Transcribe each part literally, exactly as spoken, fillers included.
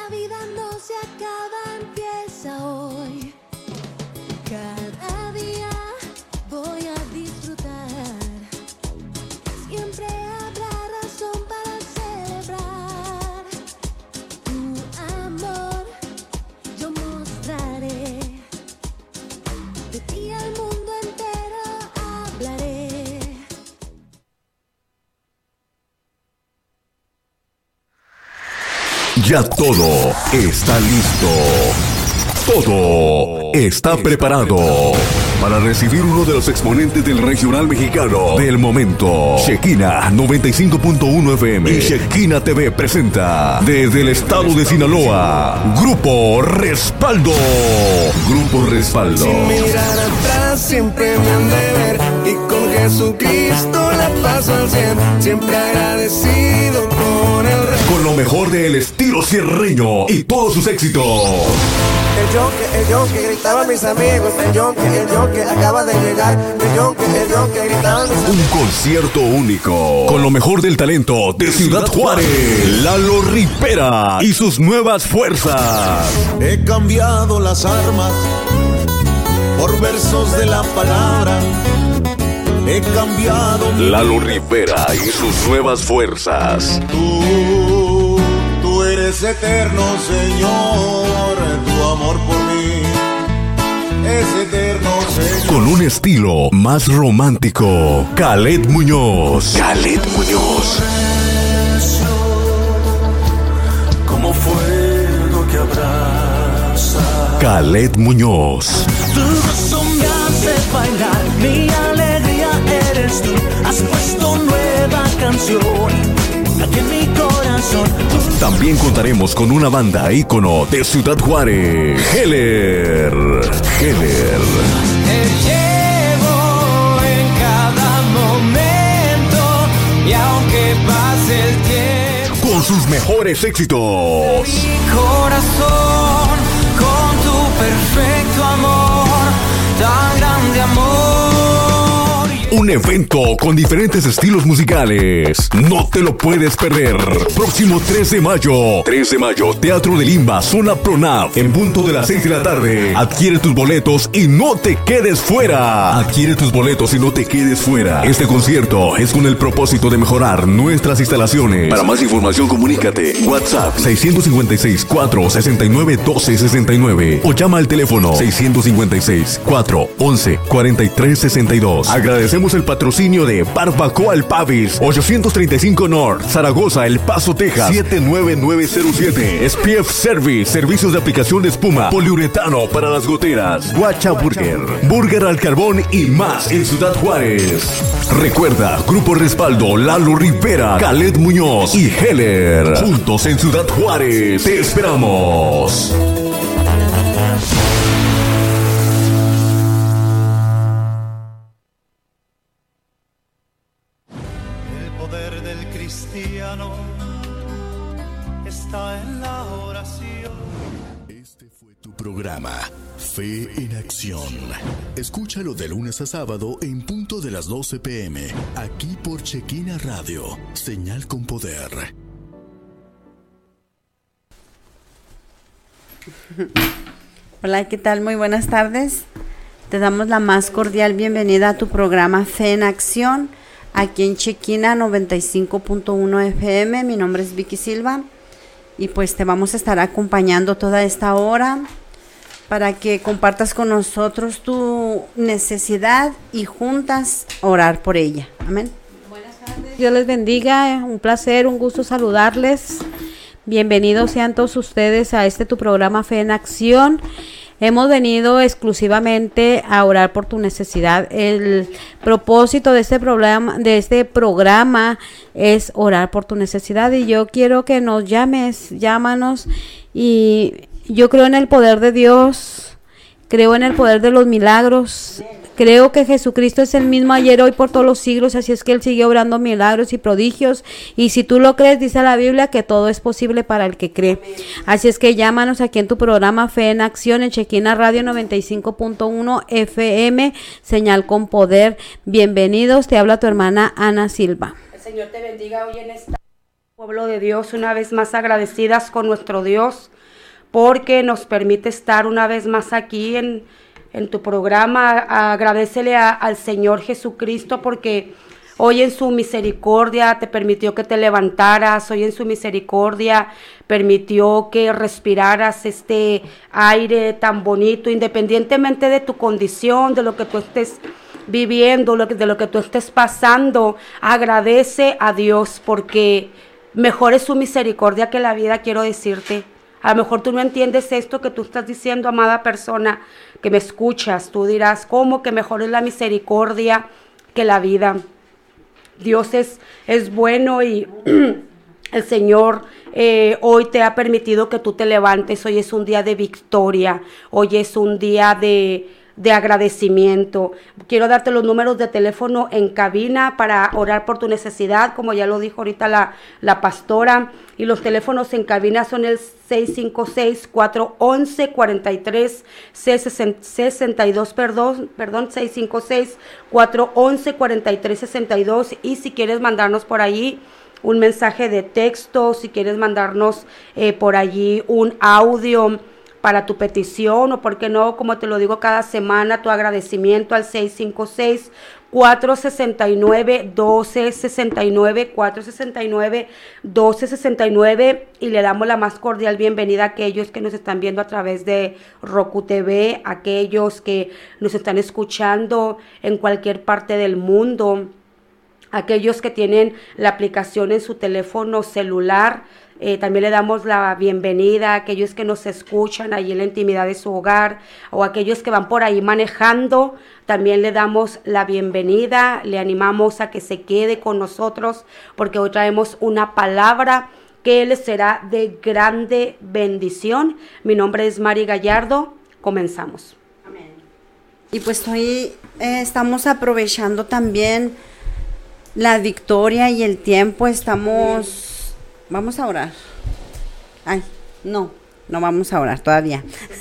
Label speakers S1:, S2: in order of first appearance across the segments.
S1: La vida no se acaba, empieza hoy. Cada día voy a disfrutar. Siempre habrá razón para celebrar. Tu amor yo mostraré. De ti al mundo entero hablaré.
S2: Ya todo está listo. Todo está preparado para recibir uno de los exponentes del regional mexicano del momento. Shekina noventa y cinco punto uno F M y Shekina T V presenta desde el estado de Sinaloa, Grupo Respaldo. Grupo Respaldo.
S3: Sin mirar atrás siempre me han de ver y con Jesucristo la paso al cien. Siempre agradecido con el rey.
S2: Con lo mejor del estilo sierreño y todos sus éxitos.
S3: El yonque, el yonque, gritaban mis amigos. El yonque, el yonque, acaba de llegar. El yonque, el yonque, gritaban mis amigos.
S2: Un concierto único con lo mejor del talento de Ciudad Juárez, Lalo Rivera y sus nuevas fuerzas.
S4: He cambiado las armas por versos de la palabra. He cambiado
S2: Lalo Rivera y sus nuevas fuerzas.
S4: Tú, tú eres eterno, Señor. Tu amor por mí es eterno, Señor.
S2: Con un estilo más romántico, Khaled Muñoz. Khaled Muñoz.
S4: Como fuego que abraza.
S2: Khaled Muñoz.
S3: Tu gozo me hace bailar, mi alegría eres tú. Has puesto nueva canción aquí en mi corazón.
S2: También contaremos con una banda ícono de Ciudad Juárez, Heller. Heller.
S3: Te llevo en cada momento y aunque pase el tiempo.
S2: Con sus mejores éxitos.
S3: Mi corazón con tu perfecto amor, tan grande amor.
S2: Un evento con diferentes estilos musicales. No te lo puedes perder. Próximo tres de mayo. tres de mayo, Teatro de Limba, Zona Pronav. En punto de las seis de la tarde. Adquiere tus boletos y no te quedes fuera. Adquiere tus boletos y no te quedes fuera. Este concierto es con el propósito de mejorar nuestras instalaciones. Para más información, comunícate. WhatsApp seis cinco seis, cuatro seis nueve, uno dos seis nueve o llama al teléfono seis cinco seis, cuatro once, cuarenta y tres sesenta y dos. Agradecemos el patrocinio de Barbacoa El Pavis, ochocientos treinta y cinco North, Zaragoza, El Paso, Texas, siete nueve nueve cero siete. S P F Service, servicios de aplicación de espuma, poliuretano para las goteras, Guacha Burger, Burger al Carbón y más en Ciudad Juárez. Recuerda, Grupo Respaldo, Lalo Rivera, Khaled Muñoz y Heller. Juntos en Ciudad Juárez. Te esperamos.
S4: Está en la oración.
S5: Este fue tu programa Fe en Acción. Escúchalo de lunes a sábado en punto de las doce pm, aquí por Shekina Radio, señal con poder.
S6: Hola, ¿qué tal? Muy buenas tardes. Te damos la más cordial bienvenida a tu programa Fe en Acción, aquí en Shekina noventa y cinco punto uno F M. Mi nombre es Vicky Silva y pues te vamos a estar acompañando toda esta hora para que compartas con nosotros tu necesidad y juntas orar por ella. Amén.
S7: Buenas tardes. Dios les bendiga, un placer, un gusto saludarles. Bienvenidos sean todos ustedes a este tu programa Fe en Acción. Hemos venido exclusivamente a orar por tu necesidad. El propósito de este programa, de este programa es orar por tu necesidad, y yo quiero que nos llames, llámanos, y yo creo en el poder de Dios, creo en el poder de los milagros. Creo que Jesucristo es el mismo ayer, hoy, por todos los siglos, así es que Él sigue obrando milagros y prodigios, y si tú lo crees, dice la Biblia que todo es posible para el que cree. Así es que llámanos aquí en tu programa Fe en Acción, en Shekina Radio noventa y cinco punto uno F M, señal con poder. Bienvenidos, te habla tu hermana Ana Silva.
S6: El Señor te bendiga hoy en esta
S8: Pueblo de Dios, una vez más agradecidas con nuestro Dios porque nos permite estar una vez más aquí en, en tu programa. Agradécele a, al Señor Jesucristo porque hoy en su misericordia te permitió que te levantaras, hoy en su misericordia permitió que respiraras este aire tan bonito, independientemente de tu condición, de lo que tú estés viviendo, de lo que tú estés pasando. Agradece a Dios porque mejor es su misericordia que la vida, quiero decirte. A lo mejor tú no entiendes esto que tú estás diciendo, amada persona, que me escuchas. Tú dirás, ¿cómo que mejor es la misericordia que la vida? Dios es, es bueno y el Señor eh, hoy te ha permitido que tú te levantes. Hoy es un día de victoria, hoy es un día de... de agradecimiento. Quiero darte los números de teléfono en cabina para orar por tu necesidad, como ya lo dijo ahorita la, la pastora, y los teléfonos en cabina son el seis cinco seis, cuatro uno uno, cuatro tres seis dos, perdón, perdón, seis cinco seis, cuatro uno uno, cuatro tres seis dos, y si quieres mandarnos por ahí un mensaje de texto, si quieres mandarnos eh, por allí un audio para tu petición, o por qué no, como te lo digo cada semana, tu agradecimiento al seis cinco seis, cuatro seis nueve, uno dos seis nueve, cuatro seis nueve, uno dos seis nueve, y le damos la más cordial bienvenida a aquellos que nos están viendo a través de Roku T V, aquellos que nos están escuchando en cualquier parte del mundo, aquellos que tienen la aplicación en su teléfono celular. Eh, también le damos la bienvenida a aquellos que nos escuchan allí en la intimidad de su hogar, o aquellos que van por ahí manejando. También le damos la bienvenida, le animamos a que se quede con nosotros porque hoy traemos una palabra que les será de grande bendición. Mi nombre es Mari Gallardo, comenzamos.
S6: Amén. Y pues hoy eh, estamos aprovechando también la victoria y el tiempo. Estamos... Vamos a orar. Ay, no, no vamos a orar todavía.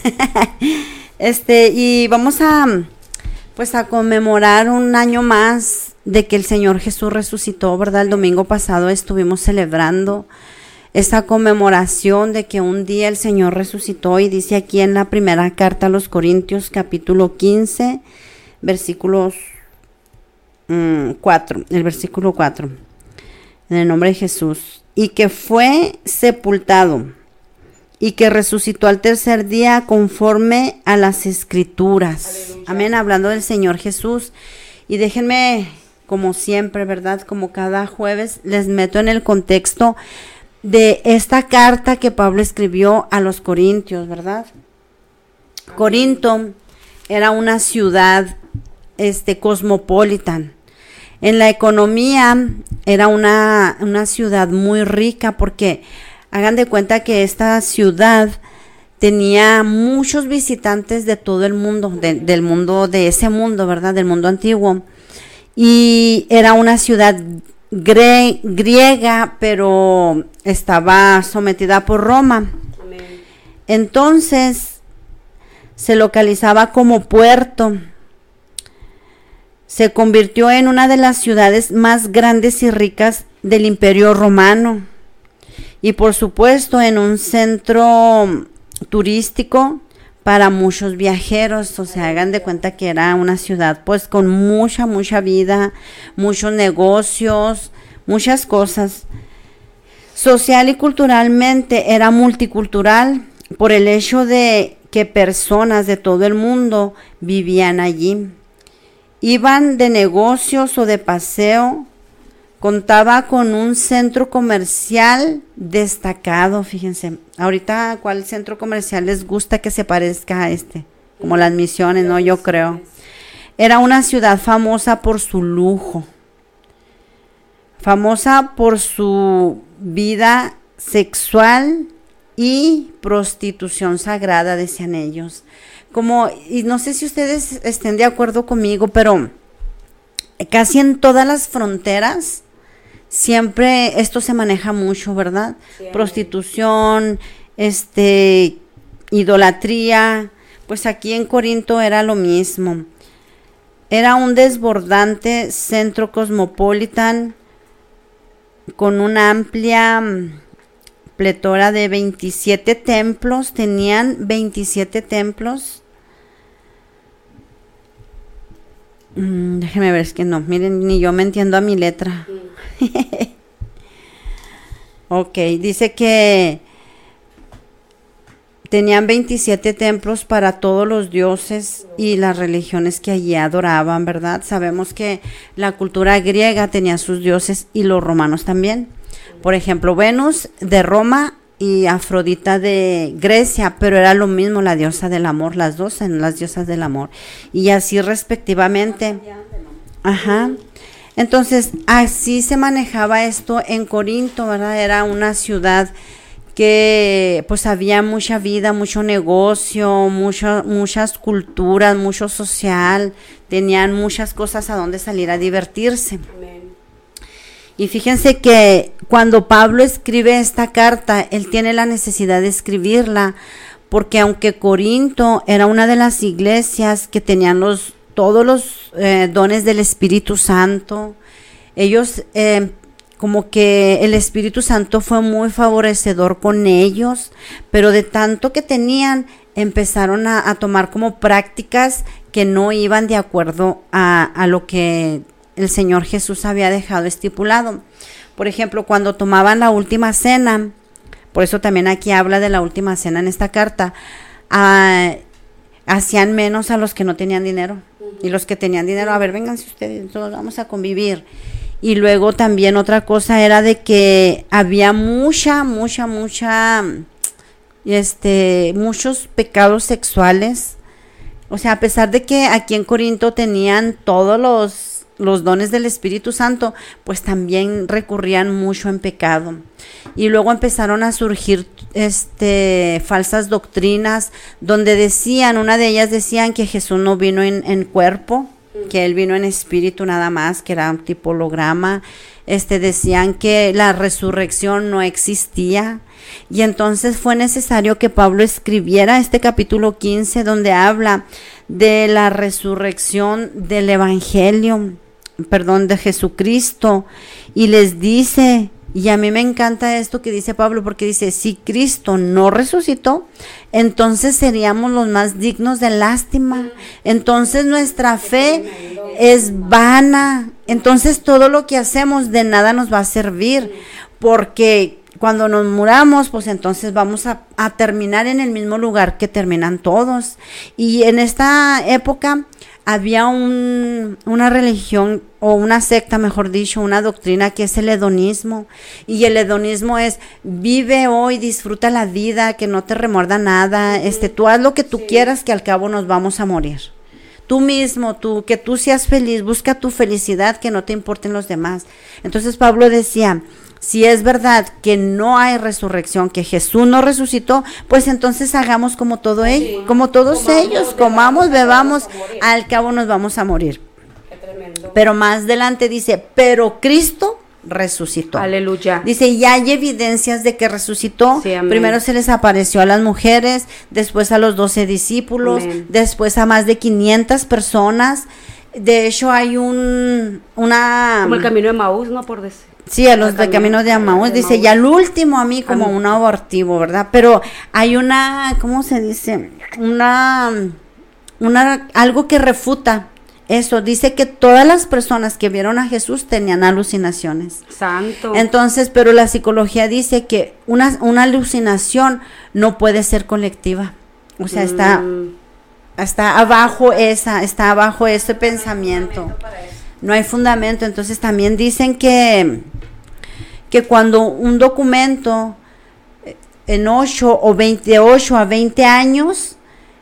S6: este, y vamos a, pues a conmemorar un año más de que el Señor Jesús resucitó, ¿verdad? El domingo pasado estuvimos celebrando esta conmemoración de que un día el Señor resucitó, y dice aquí en la primera carta a los Corintios, capítulo quince, versículos mmm, cuatro, el versículo cuatro, en el nombre de Jesús. Y que fue sepultado, y que resucitó al tercer día conforme a las Escrituras. Aleluya. Amén, hablando del Señor Jesús. Y déjenme, como siempre, ¿verdad? Como cada jueves, les meto en el contexto de esta carta que Pablo escribió a los Corintios, ¿verdad? Amén. Corinto era una ciudad este, cosmopolitan. En la economía era una, una ciudad muy rica, porque hagan de cuenta que esta ciudad tenía muchos visitantes de todo el mundo, de, del mundo, de ese mundo, ¿verdad? Del mundo antiguo. Y era una ciudad gre, griega, pero estaba sometida por Roma. Amén. Entonces se localizaba como puerto. Se convirtió en una de las ciudades más grandes y ricas del Imperio Romano, y por supuesto en un centro turístico para muchos viajeros. O sea, hagan de cuenta que era una ciudad pues con mucha, mucha vida, muchos negocios, muchas cosas. Social y culturalmente era multicultural por el hecho de que personas de todo el mundo vivían allí. Iban de negocios o de paseo. Contaba con un centro comercial destacado, fíjense. Ahorita, ¿cuál centro comercial les gusta que se parezca a este? Como las Misiones, ¿no? Yo creo. Era una ciudad famosa por su lujo. Famosa por su vida sexual y prostitución sagrada, decían ellos. Como, y no sé si ustedes estén de acuerdo conmigo, pero casi en todas las fronteras siempre esto se maneja mucho, ¿verdad? Sí. Prostitución, este, idolatría. Pues aquí en Corinto era lo mismo. Era un desbordante centro cosmopolitan con una amplia pletora de veintisiete templos, tenían veintisiete templos. Mm, déjenme ver, es que no, miren, ni yo me entiendo a mi letra. Ok, dice que tenían veintisiete templos para todos los dioses y las religiones que allí adoraban, ¿verdad? Sabemos que la cultura griega tenía sus dioses y los romanos también. Por ejemplo, Venus de Roma y Afrodita de Grecia, pero era lo mismo, la diosa del amor, las dos eran las diosas del amor. Y así respectivamente. Ajá. Entonces, así se manejaba esto en Corinto, ¿verdad? Era una ciudad que pues había mucha vida, mucho negocio, mucho, muchas culturas, mucho social, tenían muchas cosas a donde salir a divertirse. Amén. Y fíjense que cuando Pablo escribe esta carta, él tiene la necesidad de escribirla, porque aunque Corinto era una de las iglesias que tenían los, todos los eh, dones del Espíritu Santo, ellos... Eh, como que el Espíritu Santo fue muy favorecedor con ellos, pero de tanto que tenían, empezaron a, a tomar como prácticas que no iban de acuerdo a, a lo que el Señor Jesús había dejado estipulado. Por ejemplo, cuando tomaban la última cena, por eso también aquí habla de la última cena en esta carta, a, hacían menos a los que no tenían dinero, y los que tenían dinero, a ver, vénganse ustedes, todos vamos a convivir. Y luego también otra cosa era de que había mucha, mucha, mucha, este, muchos pecados sexuales. O sea, a pesar de que aquí en Corinto tenían todos los, los dones del Espíritu Santo, pues también recurrían mucho en pecado. Y luego empezaron a surgir este, falsas doctrinas, donde decían, una de ellas decían que Jesús no vino en, en cuerpo, que él vino en espíritu nada más, que era un tipo holograma. Este, decían que la resurrección no existía, y entonces fue necesario que Pablo escribiera este capítulo quince, donde habla de la resurrección del evangelio, perdón, de Jesucristo, y les dice, y a mí me encanta esto que dice Pablo, porque dice, si Cristo no resucitó, entonces seríamos los más dignos de lástima, entonces nuestra fe es vana, entonces todo lo que hacemos de nada nos va a servir, porque cuando nos muramos, pues entonces vamos a, a terminar en el mismo lugar que terminan todos. Y en esta época había un, una religión o una secta, mejor dicho, una doctrina que es el hedonismo, y el hedonismo es vive hoy, disfruta la vida, que no te remuerda nada, este, tú haz lo que tú sí. quieras, que al cabo nos vamos a morir. Tú mismo, tú, que tú seas feliz, busca tu felicidad, que no te importen los demás. Entonces Pablo decía, si es verdad que no hay resurrección, que Jesús no resucitó, pues entonces hagamos como todo sí, ellos, como todos comamos, ellos, comamos, bebamos, al cabo nos vamos a morir. Qué tremendo. Pero más adelante dice, pero Cristo resucitó.
S8: Aleluya.
S6: Dice, y hay evidencias de que resucitó. Sí, primero se les apareció a las mujeres, después a los doce discípulos, amén. Después a más de quinientas personas. De hecho hay un, una...
S8: Como el camino de Maús, ¿no? Por decir.
S6: Sí, a los de camino de Amaús, dice, y al último a mí como un abortivo, ¿verdad? Pero hay una, ¿cómo se dice? Una, una, algo que refuta eso, dice que todas las personas que vieron a Jesús tenían alucinaciones.
S8: Santo.
S6: Entonces, pero la psicología dice que una, una alucinación no puede ser colectiva, o sea, mm. está, está abajo esa, está abajo ese pensamiento. No hay fundamento. Entonces también dicen que, que cuando un documento en ocho o veinte, de ocho a veinte años,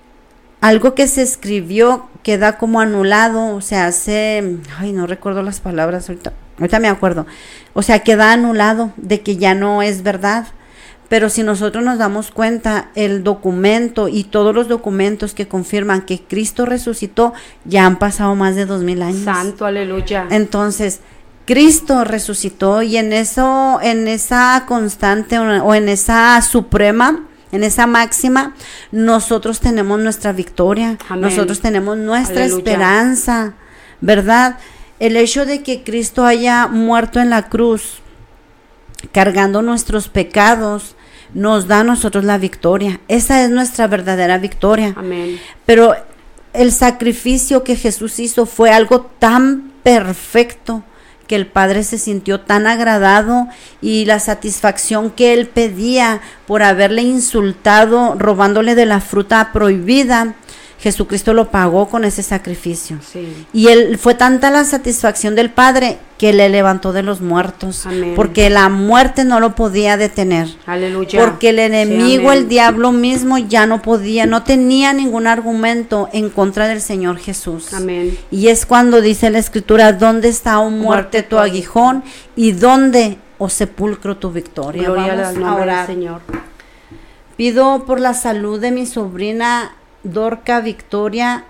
S6: algo que se escribió queda como anulado, o sea, hace, ay, no recuerdo las palabras, ahorita, ahorita me acuerdo, o sea, queda anulado de que ya no es verdad. Pero si nosotros nos damos cuenta, el documento y todos los documentos que confirman que Cristo resucitó, ya han pasado más de dos mil años.
S8: Santo, aleluya.
S6: Entonces, Cristo resucitó, y en eso, en esa constante o en esa suprema, en esa máxima, nosotros tenemos nuestra victoria. Amén. Nosotros tenemos nuestra aleluya. Esperanza, ¿verdad? El hecho de que Cristo haya muerto en la cruz, cargando nuestros pecados, nos da a nosotros la victoria. Esa es nuestra verdadera victoria.
S8: Amén.
S6: Pero el sacrificio que Jesús hizo fue algo tan perfecto que el Padre se sintió tan agradado, y la satisfacción que Él pedía por haberle insultado robándole de la fruta prohibida, Jesucristo lo pagó con ese sacrificio.
S8: Sí.
S6: Y él fue tanta la satisfacción del Padre que le levantó de los muertos.
S8: Amén.
S6: Porque la muerte no lo podía detener.
S8: Aleluya.
S6: Porque el enemigo,
S8: Sí,
S6: el diablo mismo, ya no podía, no tenía ningún argumento en contra del Señor Jesús.
S8: Amén.
S6: Y es cuando dice la Escritura: ¿dónde está, oh muerte,
S8: Muerte,
S6: tu aguijón? ¿Y dónde, oh sepulcro, tu victoria?
S8: Gloria
S6: Vamos
S8: al
S6: a
S8: nombre del
S6: orar.
S8: Señor.
S6: Pido por la salud de mi sobrina Dorca Victoria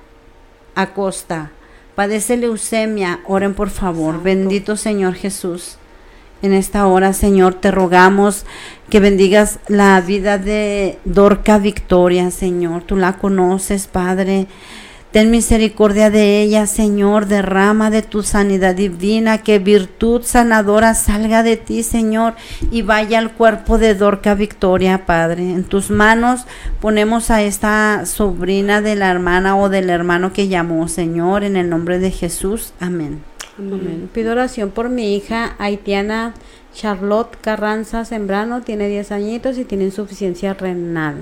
S6: Acosta. Padece leucemia. Oren por favor.
S8: Santo.
S6: Bendito Señor Jesús. En esta hora, Señor, te rogamos que bendigas la vida de Dorca Victoria, Señor. Tú la conoces, Padre. Ten misericordia de ella, Señor. Derrama de tu sanidad divina, que virtud sanadora salga de ti, Señor, y vaya al cuerpo de Dorca Victoria, Padre. En tus manos ponemos a esta sobrina de la hermana o del hermano que llamó, Señor, en el nombre de Jesús. Amén.
S7: Amén. Pido oración por mi hija haitiana Charlotte Carranza Sembrano. Tiene diez añitos y tiene insuficiencia renal.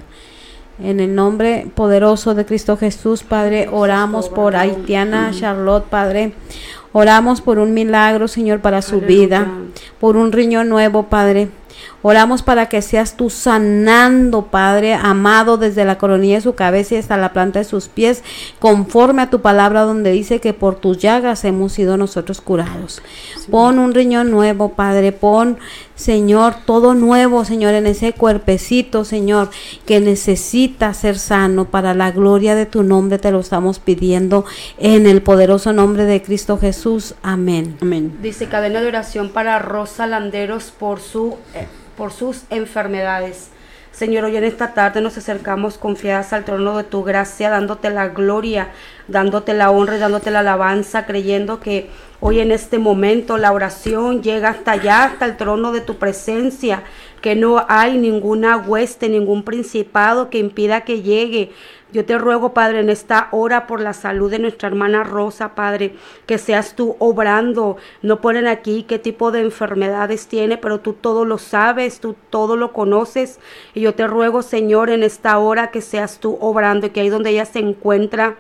S7: En el nombre poderoso de Cristo Jesús, Padre, oramos por haitiana Charlotte, Padre. Oramos por un milagro, Señor, para su
S8: Aleluya.
S7: vida, por un riñón nuevo, Padre. Oramos para que seas tú sanando, Padre amado, desde la coronilla de su cabeza y hasta la planta de sus pies, conforme a tu palabra, donde dice que por tus llagas hemos sido nosotros curados. Sí. Pon un riñón nuevo, Padre. Pon, Señor, todo nuevo, Señor, en ese cuerpecito, Señor, que necesita ser sano. Para la gloria de tu nombre te lo estamos pidiendo, en el poderoso nombre de Cristo Jesús. Amén. Amén.
S8: Dice cadena de oración para Rosa Landeros por su eh, por sus enfermedades. Señor, hoy en esta tarde nos acercamos confiadas al trono de tu gracia, dándote la gloria, dándote la honra y dándote la alabanza, creyendo que hoy en este momento la oración llega hasta allá, hasta el trono de tu presencia, que no hay ninguna hueste, ningún principado que impida que llegue. Yo te ruego, Padre, en esta hora por la salud de nuestra hermana Rosa, Padre, que seas tú obrando. No ponen aquí qué tipo de enfermedades tiene, pero tú todo lo sabes, tú todo lo conoces. Y yo te ruego, Señor, en esta hora que seas tú obrando, y que ahí donde ella se encuentra,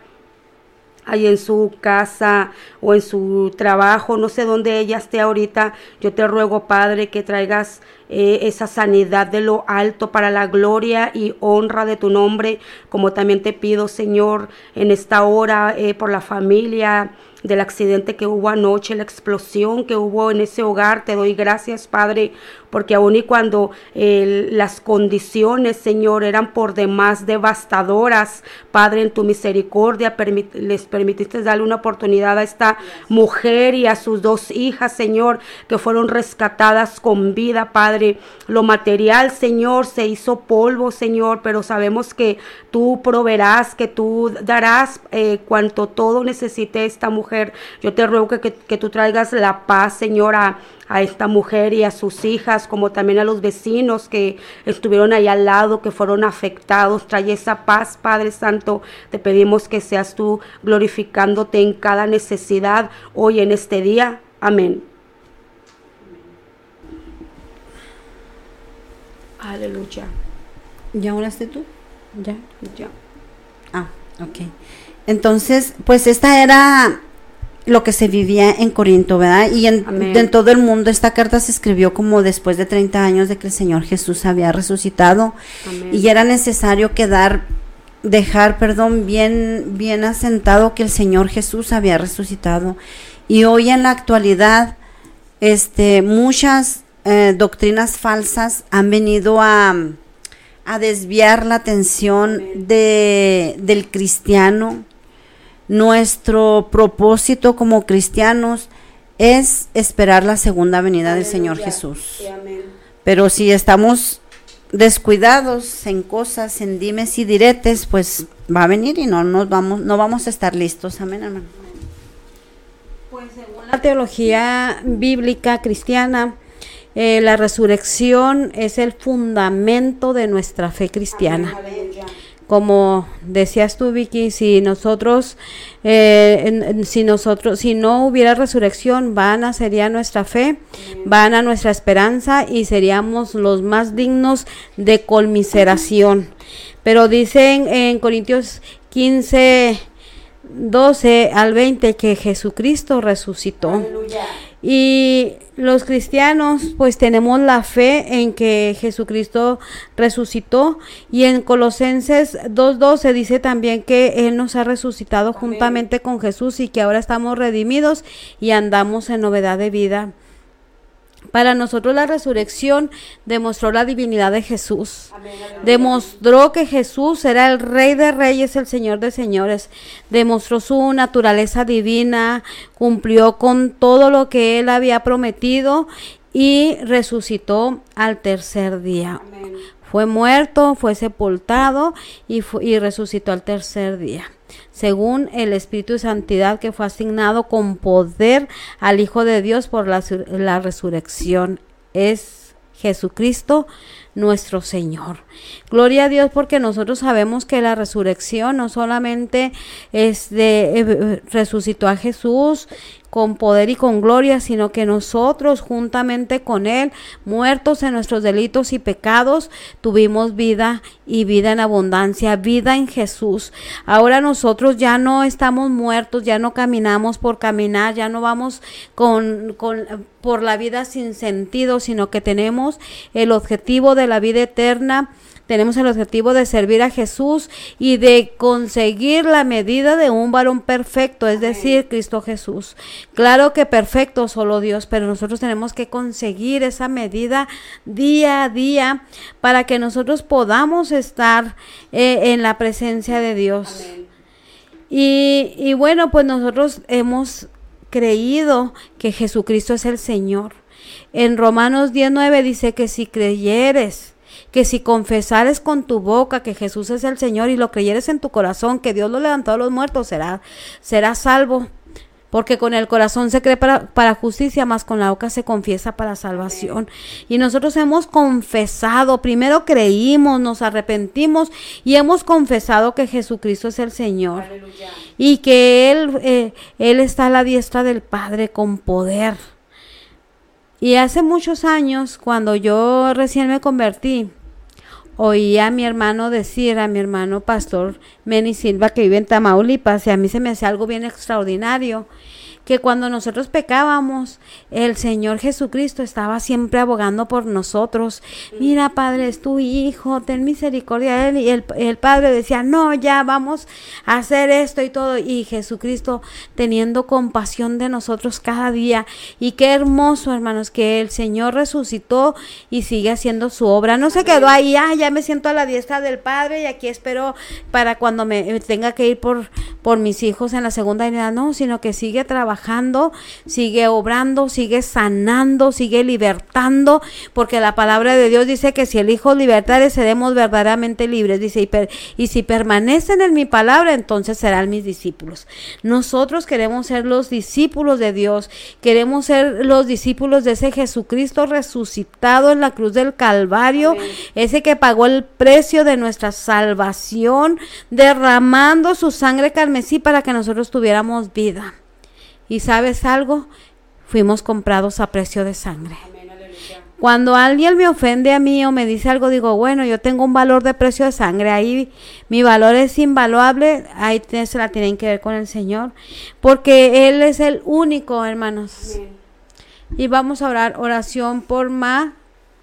S8: ahí en su casa o en su trabajo, no sé dónde ella esté ahorita, yo te ruego, Padre, que traigas eh, esa sanidad de lo alto para la gloria y honra de tu nombre, como también te pido, Señor, en esta hora eh, por la familia del accidente que hubo anoche, la explosión que hubo en ese hogar. Te doy gracias, Padre, porque aun y cuando eh, las condiciones, Señor, eran por demás devastadoras, Padre, en tu misericordia permit les permitiste darle una oportunidad a esta mujer y a sus dos hijas, Señor, que fueron rescatadas con vida, Padre. Lo material, Señor, se hizo polvo, Señor, pero sabemos que tú proveerás, que tú darás eh, cuanto todo necesite esta mujer. Yo te ruego que, que, que tú traigas la paz, Señor, a, a esta mujer y a sus hijas, como también a los vecinos que estuvieron ahí al lado, que fueron afectados. Trae esa paz, Padre Santo. Te pedimos que seas tú glorificándote en cada necesidad hoy en este día. Amén. Aleluya.
S6: ¿Ya oraste tú?
S8: Ya, ya.
S6: Ah, ok. Entonces, pues esta era lo que se vivía en Corinto, ¿verdad? Y en, en todo el mundo esta carta se escribió como después de treinta años de que el Señor Jesús había resucitado. Amén. Y era necesario quedar, dejar, perdón, bien, bien asentado que el Señor Jesús había resucitado. Y hoy en la actualidad, este, muchas eh, doctrinas falsas han venido a, a desviar la atención de, del cristiano. Nuestro propósito como cristianos es esperar la segunda venida del Señor Jesús. Sí, amén. Pero si estamos descuidados en cosas, en dimes y diretes, pues va a venir y no nos vamos, no vamos a estar listos. Amén, hermano.
S7: Pues según la teología bíblica cristiana, eh, la resurrección es el fundamento de nuestra fe cristiana. Como decías tú, Vicky, si nosotros, eh, en, en, si nosotros, si no hubiera resurrección, vana sería nuestra fe, vana nuestra esperanza y seríamos los más dignos de conmiseración. Pero dicen en Corintios quince, doce al veinte que Jesucristo resucitó. Aleluya. Y los cristianos pues tenemos la fe en que Jesucristo resucitó, y en Colosenses dos doce dice también que Él nos ha resucitado Amén. Juntamente con Jesús, y que ahora estamos redimidos y andamos en novedad de vida. Para nosotros la resurrección demostró la divinidad de Jesús. Amén, demostró que Jesús era el Rey de Reyes, el Señor de Señores. Demostró su naturaleza divina, cumplió con todo lo que Él había prometido y resucitó al tercer día. Amén. Fue muerto, fue sepultado y, fue, y resucitó al tercer día, según el Espíritu de Santidad que fue asignado con poder al Hijo de Dios por la, la resurrección. Es Jesucristo nuestro Señor. Gloria a Dios, porque nosotros sabemos que la resurrección no solamente es de, eh, resucitó a Jesús con poder y con gloria, sino que nosotros juntamente con Él, muertos en nuestros delitos y pecados, tuvimos vida y vida en abundancia, vida en Jesús. Ahora nosotros ya no estamos muertos, ya no caminamos por caminar, ya no vamos con, con por la vida sin sentido, sino que tenemos el objetivo de la vida eterna. Tenemos el objetivo de servir a Jesús y de conseguir la medida de un varón perfecto, es decir, Cristo Jesús. Claro que perfecto solo Dios, pero nosotros tenemos que conseguir esa medida día a día para que nosotros podamos estar eh, en la presencia de Dios. Y, y bueno, pues nosotros hemos creído que Jesucristo es el Señor. En Romanos diez nueve dice que si creyeres, que si confesares con tu boca que Jesús es el Señor y lo creyeres en tu corazón que Dios lo levantó a los muertos, será, será salvo. Porque con el corazón se cree para, para justicia, más con la boca se confiesa para salvación. Y nosotros hemos confesado, primero creímos, nos arrepentimos y hemos confesado que Jesucristo es el Señor. Aleluya. Y que Él, eh, Él está a la diestra del Padre con poder. Y hace muchos años, cuando yo recién me convertí, oí a mi hermano decir, a mi hermano pastor Meni Silva, que vive en Tamaulipas, y a mí se me hacía algo bien extraordinario, que cuando nosotros pecábamos, el Señor Jesucristo estaba siempre abogando por nosotros. Mira, Padre, es tu hijo, ten misericordia de él. Y el, el Padre decía, no, ya vamos a hacer esto y todo. Y Jesucristo teniendo compasión de nosotros cada día. Y qué hermoso, hermanos, que el Señor resucitó y sigue haciendo su obra. No se quedó ahí, ah, ya me siento a la diestra del Padre y aquí espero para cuando me tenga que ir por, por mis hijos en la segunda venida. No, sino que sigue trabajando. Trabajando, sigue obrando, sigue sanando, sigue libertando, porque la palabra de Dios dice que si el Hijo libertare, seremos verdaderamente libres. Dice, y, per, y si permanecen en mi palabra, entonces serán mis discípulos. Nosotros queremos ser los discípulos de Dios, queremos ser los discípulos de ese Jesucristo resucitado en la cruz del Calvario. Amén. Ese que pagó el precio de nuestra salvación, derramando su sangre carmesí para que nosotros tuviéramos vida. ¿Y sabes algo? Fuimos comprados a precio de sangre. Amén, cuando alguien me ofende a mí o me dice algo, digo, bueno, yo tengo un valor de precio de sangre, ahí mi valor es invaluable, ahí se la tienen que ver con el Señor, porque Él es el único, hermanos. Amén. Y vamos a orar, oración por Ma,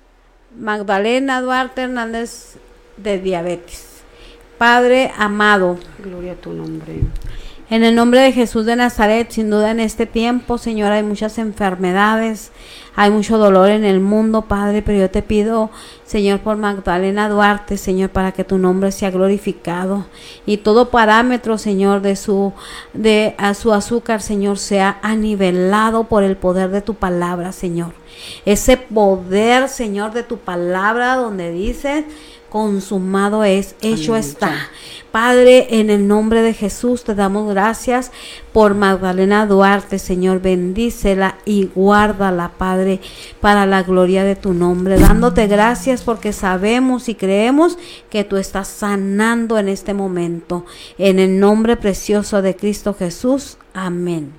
S7: Magdalena Duarte Hernández, de diabetes. Padre amado,
S8: gloria a tu nombre.
S7: En el nombre de Jesús de Nazaret, sin duda en este tiempo, Señor, hay muchas enfermedades, hay mucho dolor en el mundo, Padre, pero yo te pido, Señor, por Magdalena Duarte, Señor, para que tu nombre sea glorificado y todo parámetro, Señor, de su de a su azúcar, Señor, sea anivelado por el poder de tu palabra, Señor. Ese poder, Señor, de tu palabra donde dice, consumado es, hecho
S6: Aleluya.
S7: está. Padre, en el nombre de Jesús te damos gracias por Magdalena Duarte, Señor, bendícela y guárdala, Padre, para la gloria de tu nombre, dándote gracias porque sabemos y creemos que tú estás sanando en este momento, en el nombre precioso de Cristo Jesús, amén.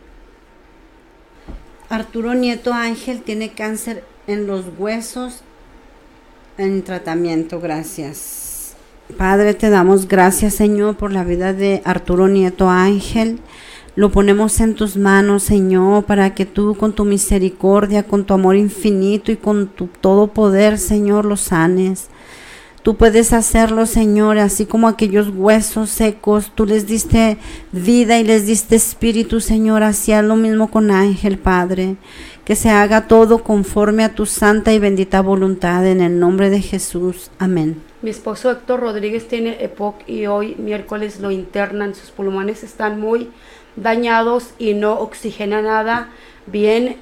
S6: Arturo Nieto Ángel tiene cáncer en los huesos, en tratamiento, gracias. Padre, te damos gracias, Señor, por la vida de Arturo Nieto Ángel. Lo ponemos en tus manos, Señor, para que tú con tu misericordia, con tu amor infinito y con tu todo poder, Señor, lo sanes. Tú puedes hacerlo, Señor, así como aquellos huesos secos, tú les diste vida y les diste espíritu, Señor, hacía lo mismo con Ángel, Padre. Que se haga todo conforme a tu santa y bendita voluntad, en el nombre de Jesús. Amén.
S8: Mi esposo Héctor Rodríguez tiene E P O C y hoy miércoles lo internan. Sus pulmones están muy dañados y no oxigena nada. Bien,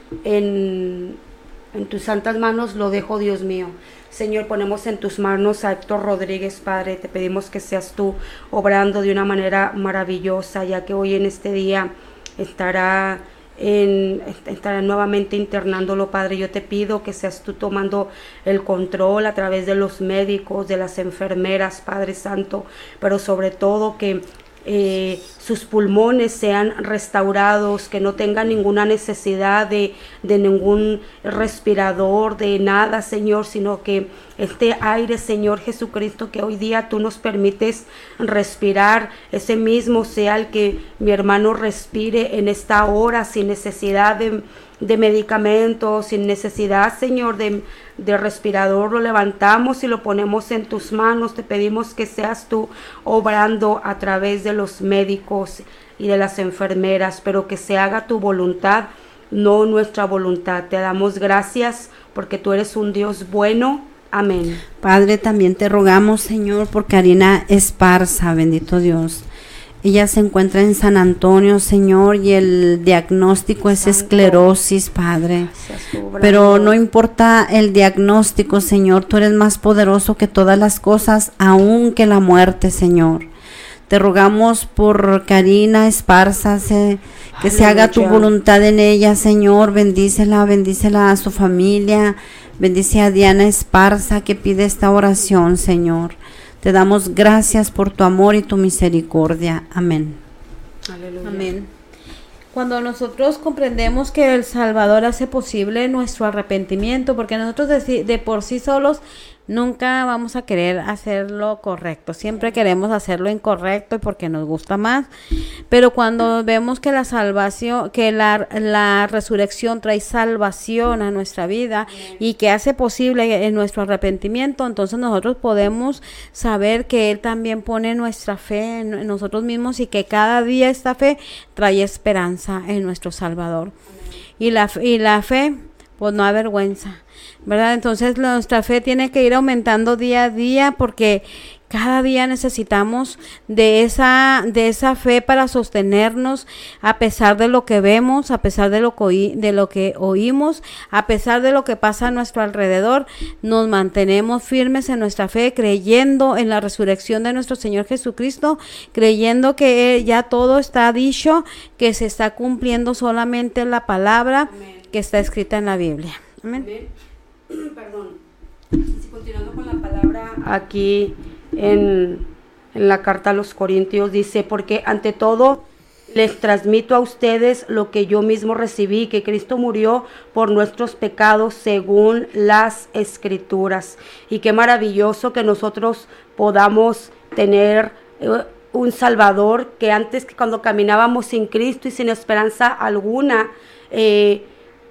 S8: en, en tus santas manos lo dejo, Dios mío. Señor, ponemos en tus manos a Héctor Rodríguez, Padre. Te pedimos que seas tú obrando de una manera maravillosa, ya que hoy en este día estará... En, estará nuevamente internándolo, Padre. Yo te pido que seas tú tomando el control a través de los médicos, de las enfermeras, Padre Santo, pero sobre todo que eh, sus pulmones sean restaurados, que no tengan ninguna necesidad de, de ningún respirador, de nada, Señor, sino que este aire, Señor Jesucristo, que hoy día tú nos permites respirar, ese mismo sea el que mi hermano respire en esta hora sin necesidad de, de medicamentos, sin necesidad, Señor, de, de respirador. Lo levantamos y lo ponemos en tus manos. Te pedimos que seas tú obrando a través de los médicos y de las enfermeras, pero que se haga tu voluntad, no nuestra voluntad. Te damos gracias porque tú eres un Dios bueno. Amén.
S6: Padre, también te rogamos, Señor, por Karina Esparza, bendito Dios. Ella se encuentra en San Antonio, Señor, y el diagnóstico es
S8: Santo.
S6: esclerosis, Padre.
S8: Gracias,
S6: Pero no importa el diagnóstico, Señor, tú eres más poderoso que todas las cosas, aun que la muerte, Señor. Te rogamos por Karina Esparza, se, que se haga tu voluntad en ella, Señor. Bendícela, bendícela a su familia. Bendice a Diana Esparza, que pide esta oración, Señor. Te damos gracias por tu amor y tu misericordia. Amén.
S8: Aleluya.
S7: Amén. Cuando nosotros comprendemos que el Salvador hace posible nuestro arrepentimiento, porque nosotros de, de por sí solos nunca vamos a querer hacerlo correcto, siempre queremos hacerlo incorrecto y porque nos gusta más, pero cuando vemos que la salvación, que la, la resurrección trae salvación a nuestra vida y que hace posible en nuestro arrepentimiento, entonces nosotros podemos saber que Él también pone nuestra fe en nosotros mismos y que cada día esta fe trae esperanza en nuestro Salvador. Y la, y la fe, pues no avergüenza, ¿verdad? Entonces nuestra fe tiene que ir aumentando día a día porque cada día necesitamos de esa, de esa fe para sostenernos a pesar de lo que vemos, a pesar de lo que, oí, de lo que oímos, a pesar de lo que pasa a nuestro alrededor. Nos mantenemos firmes en nuestra fe, creyendo en la resurrección de nuestro Señor Jesucristo, creyendo que ya todo está dicho, que se está cumpliendo solamente la palabra Amén. Que está escrita en la Biblia. Amén.
S8: Amén. Perdón. Si continuando con la palabra aquí en, en la carta a los Corintios dice, porque ante todo les transmito a ustedes lo que yo mismo recibí, que Cristo murió por nuestros pecados según las Escrituras. Y qué maravilloso que nosotros podamos tener eh, un Salvador, que antes, que cuando caminábamos sin Cristo y sin esperanza alguna, eh,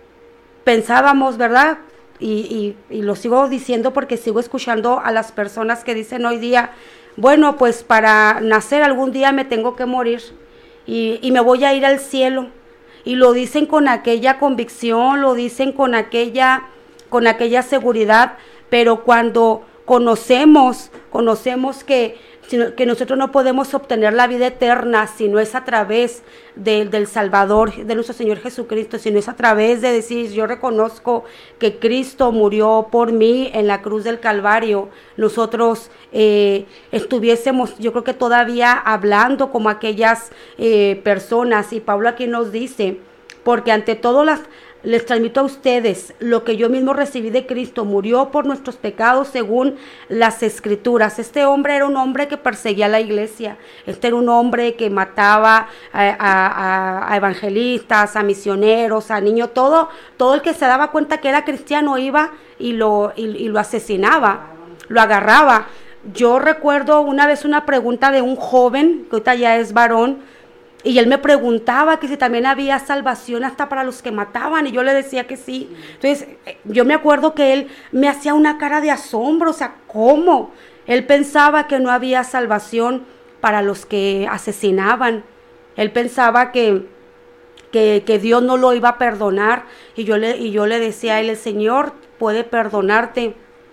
S8: pensábamos, ¿verdad? Y, y, y lo sigo diciendo porque sigo escuchando a las personas que dicen hoy día, bueno, pues para nacer algún día me tengo que morir y, y me voy a ir al cielo. Y lo dicen con aquella convicción, lo dicen con aquella, con aquella seguridad, pero cuando, conocemos, conocemos que, que nosotros no podemos obtener la vida eterna si no es a través de, del Salvador, de nuestro Señor Jesucristo, si no es a través de decir, yo reconozco que Cristo murió por mí en la cruz del Calvario, nosotros eh, estuviésemos, yo creo que todavía hablando como aquellas eh, personas, y Pablo aquí nos dice, porque ante todo las... les transmito a ustedes lo que yo mismo recibí de Cristo, murió por nuestros pecados según las Escrituras. Este hombre era un hombre que perseguía a la iglesia, este era un hombre que mataba a, a, a evangelistas, a misioneros, a niños, todo, todo el que se daba cuenta que era cristiano iba y lo, y, y lo asesinaba, lo agarraba. Yo recuerdo una vez una pregunta de un joven, que ahorita ya es varón, y él me preguntaba que si también había salvación hasta para los que mataban, y yo le decía que sí. Entonces, yo me acuerdo que él me hacía una cara de asombro, o sea, ¿cómo? Él pensaba que no había salvación para los que asesinaban. Él pensaba que, que, que Dios no lo iba a perdonar, y yo le, y yo le decía a él, el Señor puede perdonarte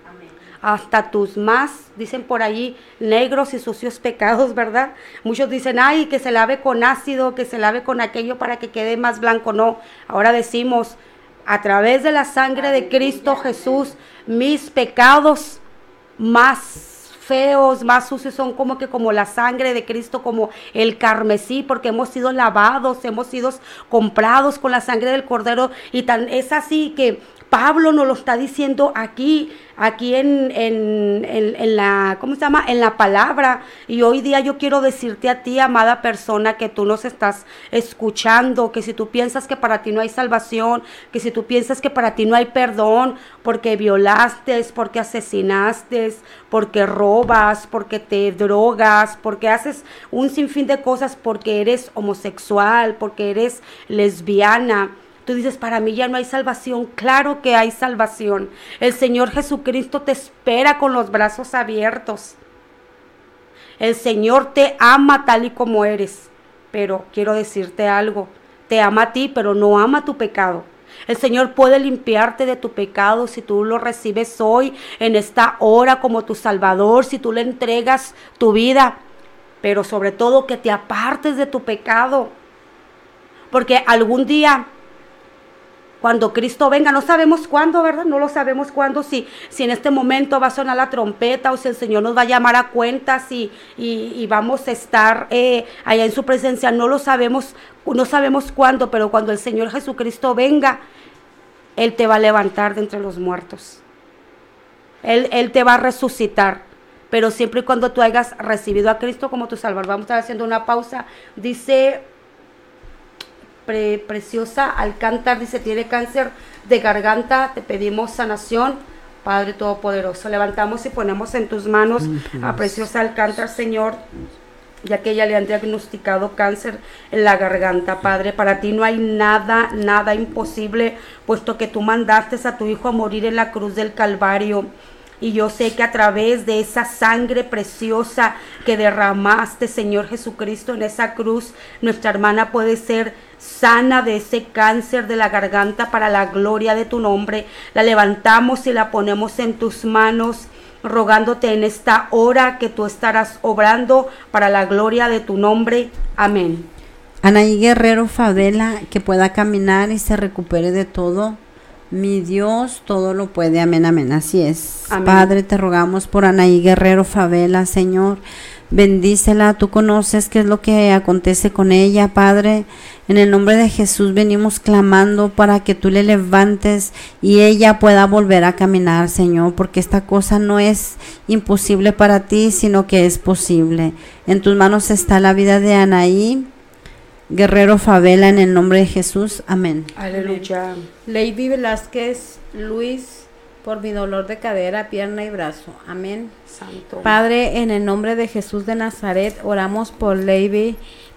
S8: hasta tus más, dicen por allí, negros y sucios pecados, ¿verdad? Muchos dicen, ay, que se lave con ácido, que se lave con aquello para que quede más blanco. No, ahora decimos, a través de la sangre de Cristo Jesús, mis pecados más feos, más sucios son como que como la sangre de Cristo, como el carmesí, porque hemos sido lavados, hemos sido comprados con la sangre del Cordero, y tan es así que Pablo nos lo está diciendo aquí, aquí en, en, en, en la, ¿cómo se llama? En la palabra. Y hoy día yo quiero decirte a ti, amada persona, que tú nos estás escuchando, que si tú piensas que para ti no hay salvación, que si tú piensas que para ti no hay perdón, porque violaste, porque asesinaste, porque robas, porque te drogas, porque haces un sinfín de cosas, porque eres homosexual, porque eres lesbiana. Tú dices, para mí ya no hay salvación. Claro que hay salvación. El Señor Jesucristo te espera con los brazos abiertos. El Señor te ama tal y como eres. Pero quiero decirte algo. Te ama a ti, pero no ama tu pecado. El Señor puede limpiarte de tu pecado si tú lo recibes hoy, en esta hora, como tu Salvador, si tú le entregas tu vida. Pero sobre todo que te apartes de tu pecado. Porque algún día, cuando Cristo venga, no sabemos cuándo, ¿verdad? No lo sabemos cuándo, si, si en este momento va a sonar la trompeta o si el Señor nos va a llamar a cuentas y, y, y vamos a estar eh, allá en su presencia. No lo sabemos, no sabemos cuándo, pero cuando el Señor Jesucristo venga, Él te va a levantar de entre los muertos. Él, Él te va a resucitar. Pero siempre y cuando tú hayas recibido a Cristo como tu Salvador. Vamos a estar haciendo una pausa. Dice... Pre, preciosa Alcántar, dice, tiene cáncer de garganta, te pedimos sanación, Padre Todopoderoso. Levantamos y ponemos en tus manos a Preciosa Alcántar, Señor, ya que ella le han diagnosticado cáncer en la garganta, Padre. Para ti no hay nada, nada imposible, puesto que tú mandaste a tu Hijo a morir en la cruz del Calvario. Y yo sé que a través de esa sangre preciosa que derramaste, Señor Jesucristo, en esa cruz, nuestra hermana puede ser sana de ese cáncer de la garganta para la gloria de tu nombre. La levantamos y la ponemos en tus manos, rogándote en esta hora que tú estarás obrando para la gloria de tu nombre. Amén.
S6: Anaí Guerrero Favela, que pueda caminar y se recupere de todo. Mi Dios todo lo puede, amén, amén, así es. Amén. Padre, te rogamos por Anaí Guerrero Favela, Señor, bendícela, tú conoces qué es lo que acontece con ella, Padre. En el nombre de Jesús venimos clamando para que tú le levantes y ella pueda volver a caminar, Señor, porque esta cosa no es imposible para ti, sino que es posible. En tus manos está la vida de Anaí Guerrero Favela, en el nombre de Jesús, amén.
S8: Aleluya.
S7: Lady Velázquez Luis, por mi dolor de cadera, pierna y brazo, amén.
S8: Santo.
S7: Padre, en el nombre de Jesús de Nazaret, oramos por Lady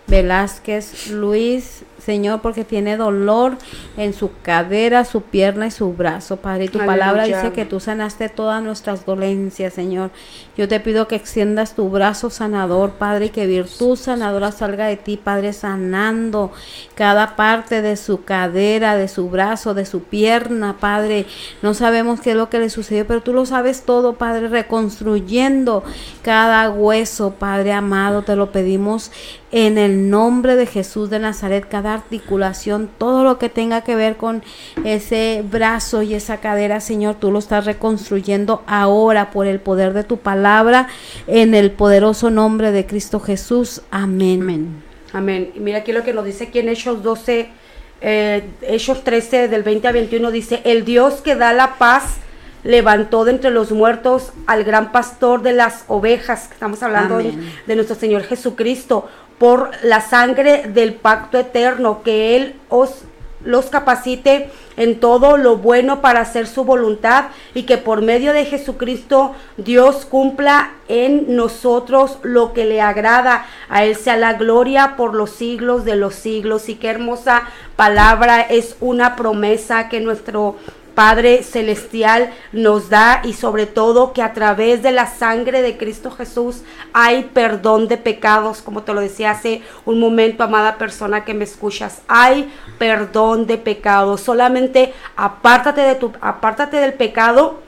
S7: Velázquez Luis, Señor, porque tiene dolor en su cadera, su pierna y su brazo, Padre. Y tu
S8: Aleluya.
S7: palabra dice que tú sanaste todas nuestras dolencias, Señor. Yo te pido que extiendas tu brazo sanador, Padre, y que virtud sanadora salga de ti, Padre, sanando cada parte de su cadera, de su brazo, de su pierna, Padre. No sabemos qué es lo que le sucedió, pero tú lo sabes todo, Padre, reconstruyendo cada hueso, Padre amado. Te lo pedimos en el nombre de Jesús de Nazaret, cada articulación, todo lo que tenga que ver con ese brazo y esa cadera, Señor, tú lo estás reconstruyendo ahora por el poder de tu palabra, en el poderoso nombre de Cristo Jesús. Amén.
S8: Amén. Amén. Y mira aquí lo que nos dice aquí en Hechos doce, eh, Hechos trece del veinte a veintiuno, dice: el Dios que da la paz levantó de entre los muertos al gran pastor de las ovejas, que estamos hablando de, de nuestro Señor Jesucristo, por la sangre del pacto eterno, que Él os los capacite en todo lo bueno para hacer su voluntad, y que por medio de Jesucristo Dios cumpla en nosotros lo que le agrada. A Él sea la gloria por los siglos de los siglos. Y qué hermosa palabra, es una promesa que nuestro Padre Celestial nos da, y sobre todo que a través de la sangre de Cristo Jesús hay perdón de pecados, como te lo decía hace un momento, amada persona que me escuchas, hay perdón de pecados. Solamente apártate de tu, apártate del pecado,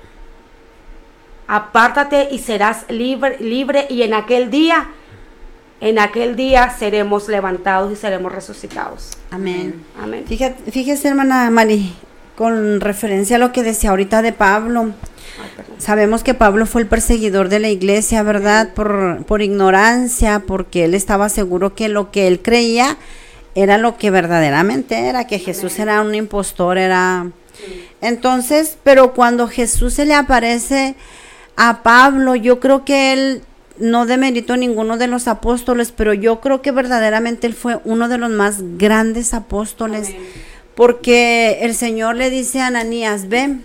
S8: apártate y serás libre, libre y en aquel día, en aquel día seremos levantados y seremos resucitados.
S6: Amén.
S8: Amén.
S6: Fíjate, fíjese, hermana Mari, con referencia a lo que decía ahorita de Pablo. Ay, sabemos que Pablo fue el perseguidor de la iglesia, ¿verdad? Por, por ignorancia, porque él estaba seguro que lo que él creía era lo que verdaderamente era, que Jesús era un impostor, era... Entonces, pero cuando Jesús se le aparece a Pablo, yo creo que él, no demerito a ninguno de los apóstoles, pero yo creo que verdaderamente él fue uno de los más grandes apóstoles. Amén. Porque el Señor le dice a Ananías: ven,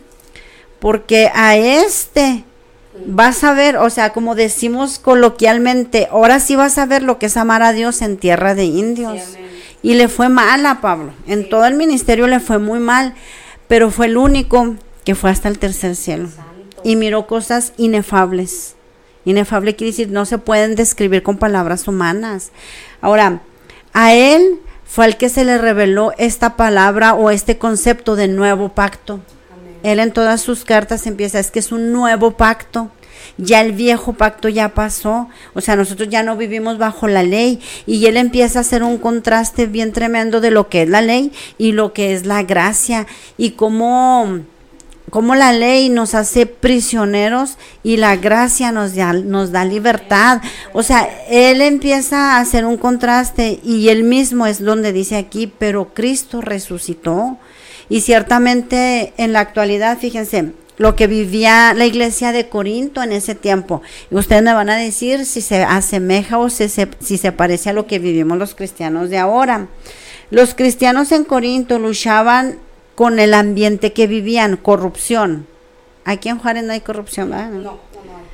S6: porque a este vas a ver, o sea, como decimos coloquialmente, ahora sí vas a ver lo que es amar a Dios en tierra de indios. Sí, y le fue mal a Pablo, en sí. Todo el ministerio le fue muy mal, pero fue el único que fue hasta el tercer cielo. Santo. Y miró cosas inefables. Inefable quiere decir, no se pueden describir con palabras humanas. Ahora, a él fue al que se le reveló esta palabra o este concepto de nuevo pacto. Amén. Él en todas sus cartas empieza, es que es un nuevo pacto. Ya el viejo pacto ya pasó, o sea, nosotros ya no vivimos bajo la ley, y él empieza a hacer un contraste bien tremendo de lo que es la ley y lo que es la gracia, y cómo, cómo la ley nos hace prisioneros y la gracia nos da, nos da libertad. O sea, él empieza a hacer un contraste, y él mismo es donde dice aquí, pero Cristo resucitó. Y ciertamente en la actualidad, fíjense, lo que vivía la iglesia de Corinto en ese tiempo, y ustedes me van a decir si se asemeja o si se, si se parece a lo que vivimos los cristianos de ahora. Los cristianos en Corinto luchaban con el ambiente que vivían, corrupción. Aquí en Juárez no hay corrupción, ¿verdad? No, no, no.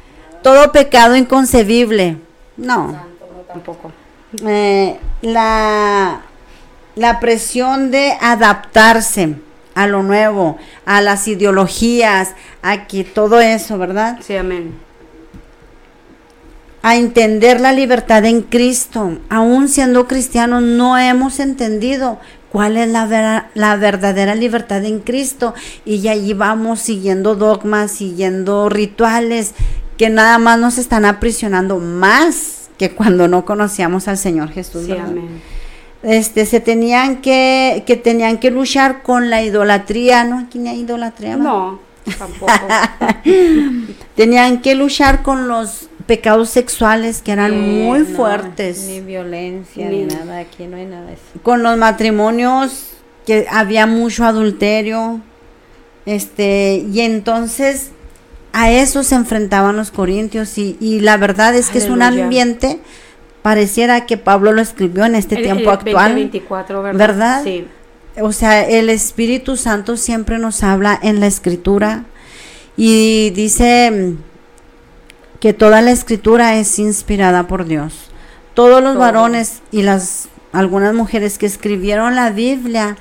S6: Todo pecado inconcebible. No, Santo, no tampoco. Eh, la, la presión de adaptarse a lo nuevo, a las ideologías, a que todo eso, ¿verdad?
S8: Sí, amén.
S6: A entender la libertad en Cristo. Aún siendo cristianos no hemos entendido cuál es la, ver, la verdadera libertad en Cristo, y allí vamos siguiendo dogmas, siguiendo rituales que nada más nos están aprisionando más que cuando no conocíamos al Señor Jesús.
S8: Sí, amén.
S6: Este, se tenían que, que tenían que luchar con la idolatría, ¿no? Aquí no hay idolatría, ¿no?
S8: No, tampoco.
S6: Tenían que luchar con los pecados sexuales que eran sí, muy
S7: no,
S6: fuertes.
S7: Ni violencia, ni, ni nada, aquí no hay nada de eso.
S6: Con los matrimonios, que había mucho adulterio, este, y entonces a eso se enfrentaban los corintios, y, y la verdad es que Aleluya. Es un ambiente... Pareciera que Pablo lo escribió en este el, tiempo el actual,
S8: veinte veinticuatro, ¿verdad?
S6: ¿verdad?
S8: Sí.
S6: O sea, el Espíritu Santo siempre nos habla en la Escritura, y dice que toda la Escritura es inspirada por Dios. Todos los
S8: Todo.
S6: varones y las algunas mujeres que escribieron la Biblia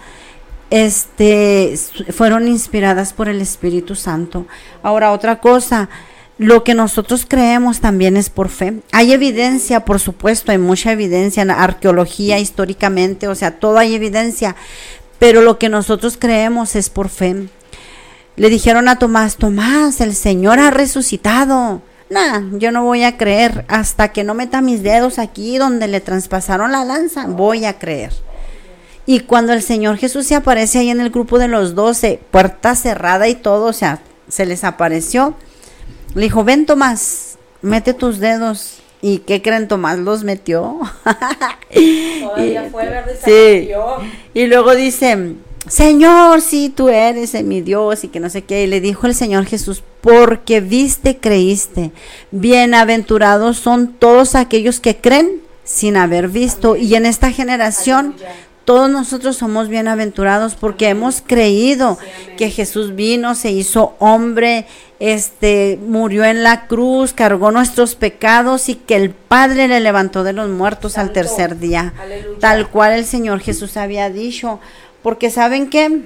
S6: este fueron inspiradas por el Espíritu Santo. Ahora, otra cosa, lo que nosotros creemos también es por fe. Hay evidencia, por supuesto, hay mucha evidencia en la arqueología, históricamente, o sea, todo hay evidencia, pero lo que nosotros creemos es por fe. Le dijeron a Tomás, Tomás, el Señor ha resucitado. Nah, yo no voy a creer hasta que no meta mis dedos aquí donde le traspasaron la lanza, voy a creer. Y cuando el Señor Jesús se aparece ahí en el grupo de los doce, puerta cerrada y todo, o sea, se les apareció, le dijo, ven Tomás, mete tus dedos. ¿Y qué creen? Tomás los metió.
S7: Todavía fue, ¿verdad?
S6: Sí. Metió. Y luego dice, Señor, si tú eres mi Dios y que no sé qué. Y le dijo el Señor Jesús, porque viste, creíste. Bienaventurados son todos aquellos que creen sin haber visto. Amén. Y en esta generación, aleluya, todos nosotros somos bienaventurados porque amén, hemos creído sí, que Jesús vino, se hizo hombre, este, murió en la cruz, cargó nuestros pecados y que el Padre le levantó de los muertos Santo, al tercer día. Aleluya. Tal cual el Señor Jesús había dicho. Porque ¿saben qué?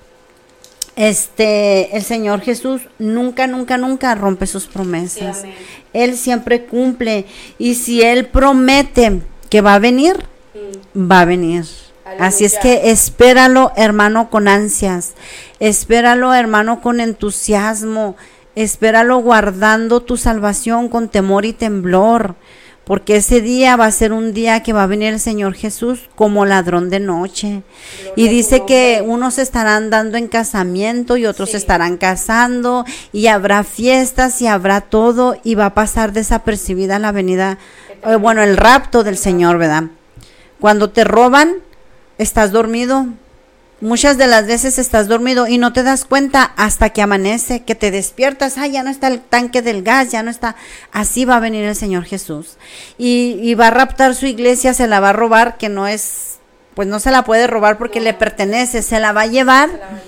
S6: Este, el Señor Jesús nunca, nunca, nunca rompe sus promesas. Sí, Él siempre cumple. Y si Él promete que va a venir, mm. va a venir. Aleluya. Así es que espéralo, hermano, con ansias. Espéralo, hermano, con entusiasmo. Espéralo guardando tu salvación con temor y temblor. Porque ese día va a ser un día que va a venir el Señor Jesús como ladrón de noche. Gloria, y dice que unos estarán dando en casamiento y otros sí, estarán casando y habrá fiestas y habrá todo y va a pasar desapercibida la venida, eh, bueno, el rapto del Señor, ¿verdad? Cuando te roban, estás dormido. Muchas de las veces estás dormido y no te das cuenta hasta que amanece, que te despiertas, ah, ya no está el tanque del gas, ya no está. Así va a venir el Señor Jesús. Y, y va a raptar su iglesia, se la va a robar, que no es, pues no se la puede robar porque no le pertenece, se la va a llevar. Se la va a llevar.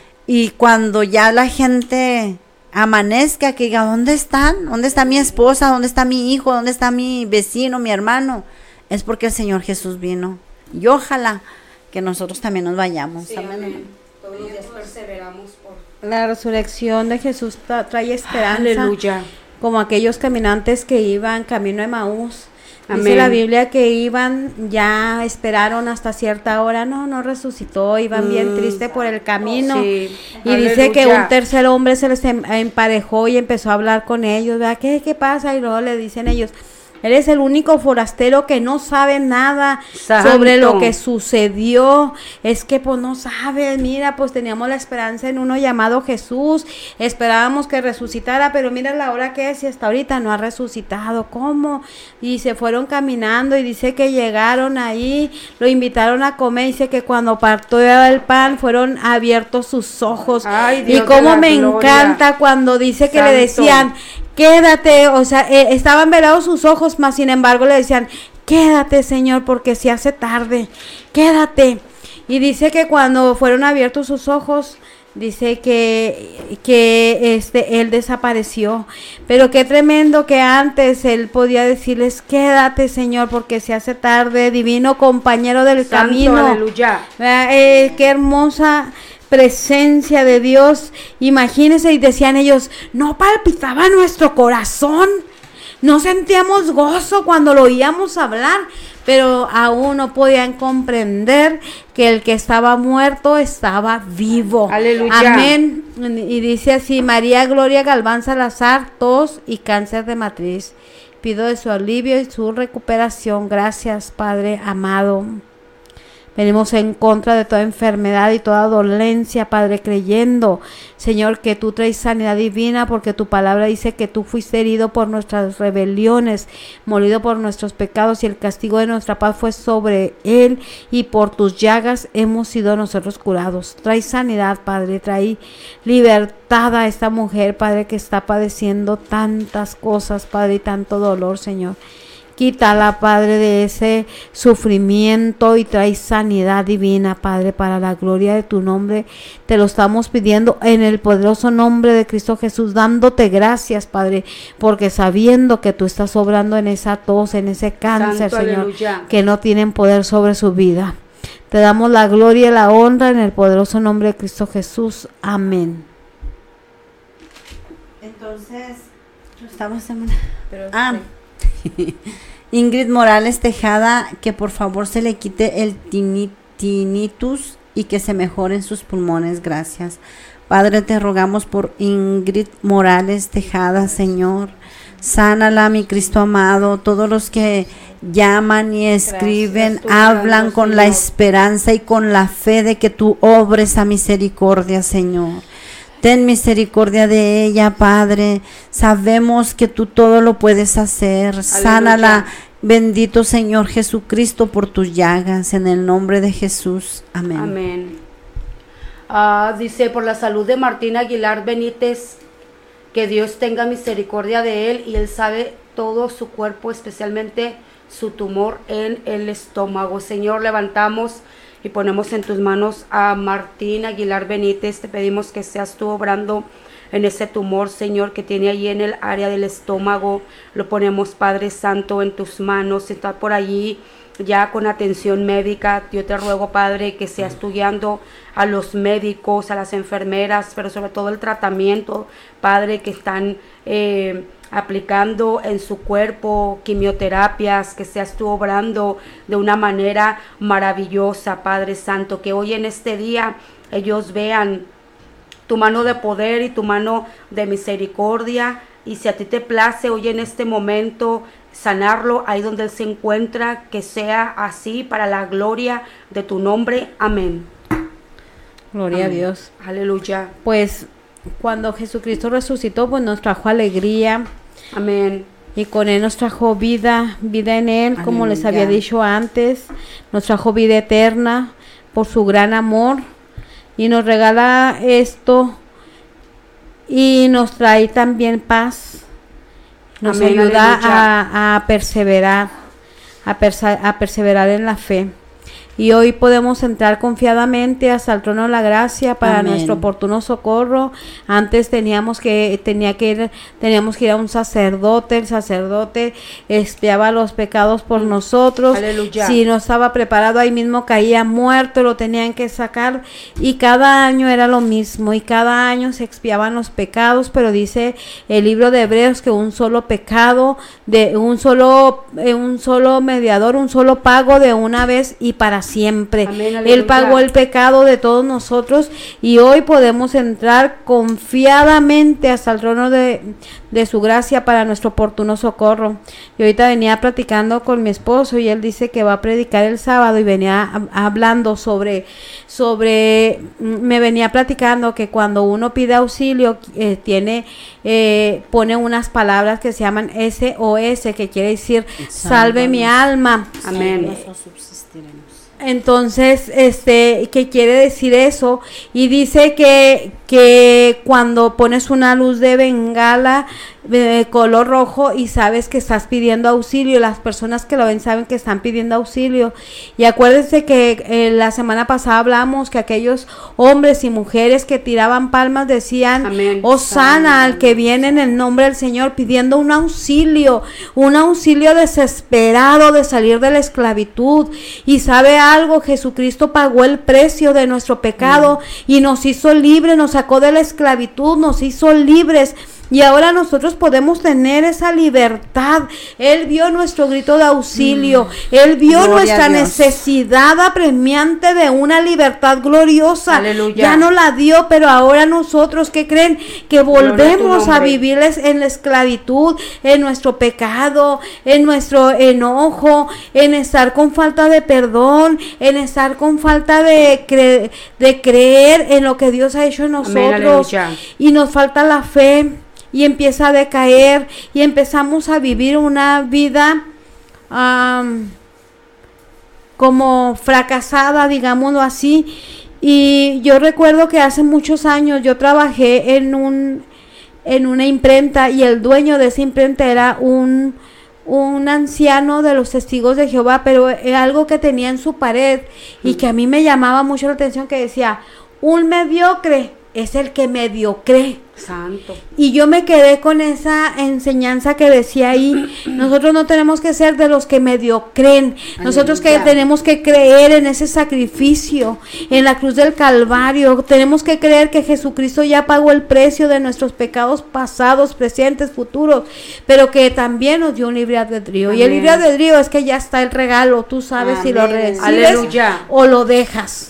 S6: Y cuando ya la gente amanezca, que diga, ¿dónde están? ¿Dónde está mi esposa? ¿Dónde está mi hijo? ¿Dónde está mi vecino, mi hermano? Es porque el Señor Jesús vino. Y ojalá que nosotros también nos vayamos.
S8: Sí, amén. Amén. Todos los días perseveramos por
S7: la resurrección de Jesús tra- trae esperanza.
S8: Aleluya.
S7: Como aquellos caminantes que iban camino a Emaús.
S8: Amén.
S7: Dice la Biblia que iban, ya esperaron hasta cierta hora, no, no resucitó, iban mm. bien tristes por el camino. Sí. Y aleluya, dice que un tercer hombre se les emparejó y empezó a hablar con ellos, ¿verdad? ¿Qué, qué pasa? Y luego le dicen ellos, eres el único forastero que no sabe nada Santo. Sobre lo que sucedió. Es que pues no sabes, mira, pues teníamos la esperanza en uno llamado Jesús, esperábamos que resucitara, pero mira la hora que es y hasta ahorita no ha resucitado. ¿Cómo? Y se fueron caminando y dice que llegaron ahí, lo invitaron a comer, dice que cuando partió el pan fueron abiertos sus ojos. Ay, Dios, y cómo me gloria. Encanta cuando dice que Santo. Le decían, quédate, o sea, eh, estaban velados sus ojos, mas sin embargo le decían, quédate, Señor, porque se hace tarde, quédate. Y dice que cuando fueron abiertos sus ojos, dice que, que este, él desapareció. Pero qué tremendo que antes él podía decirles, quédate, Señor, porque se hace tarde, divino compañero del Santo, camino. Aleluya. Eh, qué hermosa presencia de Dios. Imagínense, y decían ellos, no palpitaba nuestro corazón, no sentíamos gozo cuando lo oíamos hablar, pero aún no podían comprender que el que estaba muerto estaba vivo. Aleluya. Amén. Y dice así, María Gloria Galván Salazar, tos y cáncer de matriz, pido de su alivio y su recuperación. Gracias, Padre amado. Venimos en contra de toda enfermedad y toda dolencia, Padre, creyendo, Señor, que tú traes sanidad divina, porque tu palabra dice que tú fuiste herido por nuestras rebeliones, molido por nuestros pecados, y el castigo de nuestra paz fue sobre él, y por tus llagas hemos sido nosotros curados. Trae sanidad, Padre, trae libertad a esta mujer, Padre, que está padeciendo tantas cosas, Padre, y tanto dolor, Señor. Quítala, Padre, de ese sufrimiento y trae sanidad divina, Padre, para la gloria de tu nombre. Te lo estamos pidiendo en el poderoso nombre de Cristo Jesús, dándote gracias, Padre, porque sabiendo que tú estás obrando en esa tos, en ese cáncer,
S8: Santo,
S7: Señor,
S8: aleluya,
S7: que no tienen poder sobre su vida. Te damos la gloria y la honra en el poderoso nombre de Cristo Jesús. Amén.
S6: Entonces, estamos en una... Ah, Ingrid Morales Tejada, que por favor se le quite el tini- tinnitus y que se mejoren sus pulmones. Gracias. Padre, te rogamos por Ingrid Morales Tejada, Señor. Sánala, mi Cristo amado. Todos los que llaman y escriben,
S8: Gracias,
S6: hablan
S8: Señor.
S6: con la esperanza y con la fe de que tú obres a misericordia, Señor. Ten misericordia de ella, Padre. Sabemos que tú todo lo puedes hacer.
S8: Aleluya.
S6: Sánala, bendito Señor Jesucristo, por tus llagas. En el nombre de Jesús. Amén.
S8: Amén. Ah, dice, por la salud de Martín Aguilar Benítez, que Dios tenga misericordia de él, y él sabe todo su cuerpo, especialmente su tumor en el estómago. Señor, levantamos y ponemos en tus manos a Martín Aguilar Benítez. Te pedimos que seas tú obrando en ese tumor, Señor, que tiene allí en el área del estómago. Lo ponemos, Padre Santo, en tus manos. Si está por allí ya con atención médica, yo te ruego, Padre, que seas tú guiando a los médicos, a las enfermeras, pero sobre todo el tratamiento, Padre, que están eh, aplicando en su cuerpo quimioterapias, que seas tú obrando de una manera maravillosa, Padre Santo, que hoy en este día ellos vean tu mano de poder y tu mano de misericordia, y si a ti te place hoy en este momento sanarlo ahí donde él se encuentra, que sea así para la gloria de tu nombre. Amén.
S7: Gloria
S8: Amén.
S7: a Dios.
S8: Aleluya.
S7: Pues cuando Jesucristo resucitó, pues nos trajo alegría.
S8: Amén.
S7: Y con él nos trajo vida, vida en él, como
S6: Aleluya.
S7: les había dicho antes. Nos trajo vida eterna por su gran amor. Y nos regala esto. Y nos trae también paz. Nos
S8: Amén,
S7: ayuda
S8: aleluya.
S7: a, a perseverar, a, persa- a perseverar en la fe. Y hoy podemos entrar confiadamente hasta el trono de la gracia para
S6: Amén.
S7: nuestro oportuno socorro. Antes teníamos que tenía que ir, teníamos que ir a un sacerdote, el sacerdote expiaba los pecados por nosotros.
S8: Aleluya.
S7: Si no estaba preparado, ahí mismo caía muerto, lo tenían que sacar, y cada año era lo mismo, y cada año se expiaban los pecados. Pero dice el libro de Hebreos que un solo pecado, de un solo eh, un solo mediador, un solo pago de una vez y para siempre.
S8: Amén, aleluya.
S7: Él pagó el pecado de todos nosotros, y hoy podemos entrar confiadamente hasta el trono de, de su gracia para nuestro oportuno socorro. Y ahorita venía platicando con mi esposo, y él dice que va a predicar el sábado, y venía hab- hablando sobre, sobre, me venía platicando que cuando uno pide auxilio, eh, tiene, eh, pone unas palabras que se llaman S O S, que quiere decir salve mi alma.
S8: Amén.
S6: Nosotros subsistiremos.
S7: Entonces, este, ¿qué quiere decir eso? Y dice que, que cuando pones una luz de bengala de color rojo y sabes que estás pidiendo auxilio, las personas que lo ven saben que están pidiendo auxilio. Y acuérdense que eh, la semana pasada hablamos que aquellos hombres y mujeres que tiraban palmas decían,
S8: Amén.
S7: Hosana al que viene en el nombre del Señor, pidiendo un auxilio, un auxilio desesperado de salir de la esclavitud. Y sabe algo, Jesucristo pagó el precio de nuestro pecado y nos hizo libres, nos sacó de la esclavitud, nos hizo libres. Y ahora nosotros podemos tener esa libertad. Él vio nuestro grito de auxilio. Mm. Él vio
S6: Gloria
S7: nuestra
S6: a Dios.
S7: necesidad apremiante de una libertad gloriosa.
S8: Aleluya.
S7: Ya no la dio, pero ahora nosotros, ¿qué creen? Que volvemos a, a vivir en la esclavitud, en nuestro pecado, en nuestro enojo, en estar con falta de perdón, en estar con falta de, cre de creer en lo que Dios ha hecho en nosotros.
S8: Amén,
S7: y nos falta la fe. Y empieza a decaer y empezamos a vivir una vida um, como fracasada, digámoslo así. Y yo recuerdo que hace muchos años yo trabajé en un en una imprenta, y el dueño de esa imprenta era un un anciano de los testigos de Jehová, pero era algo que tenía en su pared y que a mí me llamaba mucho la atención, que decía, un mediocre es el que medio cree.
S8: Santo.
S7: Y yo me quedé con esa enseñanza que decía ahí, nosotros no tenemos que ser de los que medio creen, nosotros que tenemos que creer en ese sacrificio, en la cruz del Calvario, tenemos que creer que Jesucristo ya pagó el precio de nuestros pecados pasados, presentes, futuros, pero que también nos dio un libre albedrío. Amén. Y el libre albedrío es que ya está el regalo, tú sabes. Amén. Si lo recibes Aleluya. O lo dejas.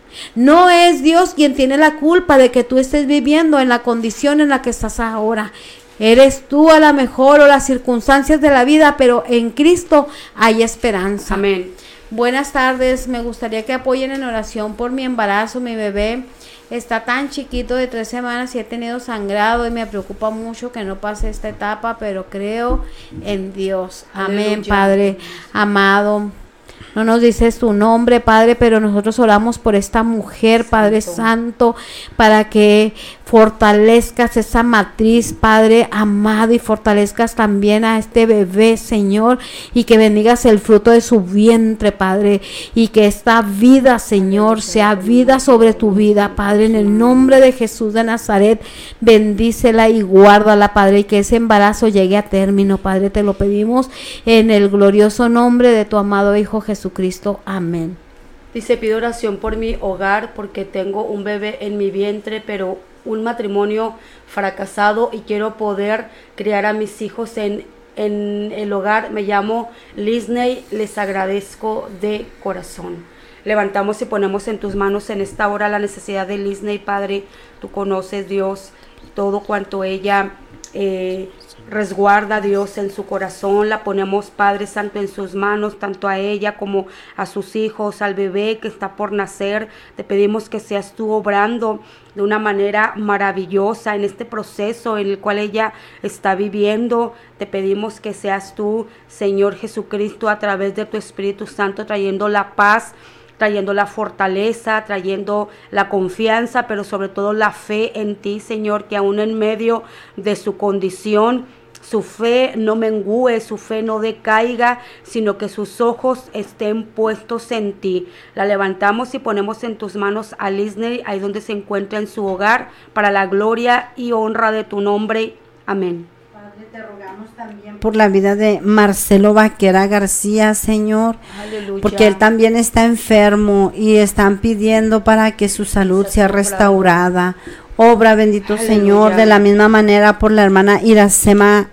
S7: No es Dios quien tiene la culpa de que tú estés viviendo en la condición en la que estás ahora. Eres tú a la mejor o las circunstancias de la vida, pero en Cristo hay esperanza.
S8: Amén.
S7: Buenas tardes, me gustaría que apoyen en oración por mi embarazo. Mi bebé está tan chiquito de tres semanas y he tenido sangrado y me preocupa mucho que no pase esta etapa, pero creo en Dios. Amén. Aleluya. Padre amado. No nos dices tu nombre, Padre, pero nosotros oramos por esta mujer, Padre Santo, Santo para que fortalezcas esa matriz, Padre amado, y fortalezcas también a este bebé, Señor, y que bendigas el fruto de su vientre, Padre, y que esta vida, Señor, sea vida sobre tu vida, Padre, en el nombre de Jesús de Nazaret, bendícela y guárdala, Padre, y que ese embarazo llegue a término, Padre, te lo pedimos en el glorioso nombre de tu amado Hijo Jesús Cristo, amén.
S8: Dice, pido oración por mi hogar porque tengo un bebé en mi vientre, pero un matrimonio fracasado y quiero poder criar a mis hijos en, en el hogar. Me llamo Lisney, les agradezco de corazón. Levantamos y ponemos en tus manos en esta hora la necesidad de Lisney, Padre. Tú conoces, Dios, todo cuanto ella eh, resguarda, Dios, en su corazón. La ponemos, Padre Santo, en sus manos, tanto a ella como a sus hijos, al bebé que está por nacer. Te pedimos que seas tú obrando de una manera maravillosa en este proceso en el cual ella está viviendo. Te pedimos que seas tú, Señor Jesucristo, a través de tu Espíritu Santo, trayendo la paz, trayendo la fortaleza, trayendo la confianza, pero sobre todo la fe en ti, Señor, que aún en medio de su condición, su fe no mengüe, su fe no decaiga, sino que sus ojos estén puestos en ti. La levantamos y ponemos en tus manos a Lisney, ahí donde se encuentra en su hogar, para la gloria y honra de tu nombre. Amén.
S6: Padre, te rogamos también por la vida de Marcelo Vaquera García, Señor. Aleluya. Porque él también está enfermo y están pidiendo para que su salud sea restaurada. Obra, bendito Aleluya. Señor, de la misma manera por la hermana Iracema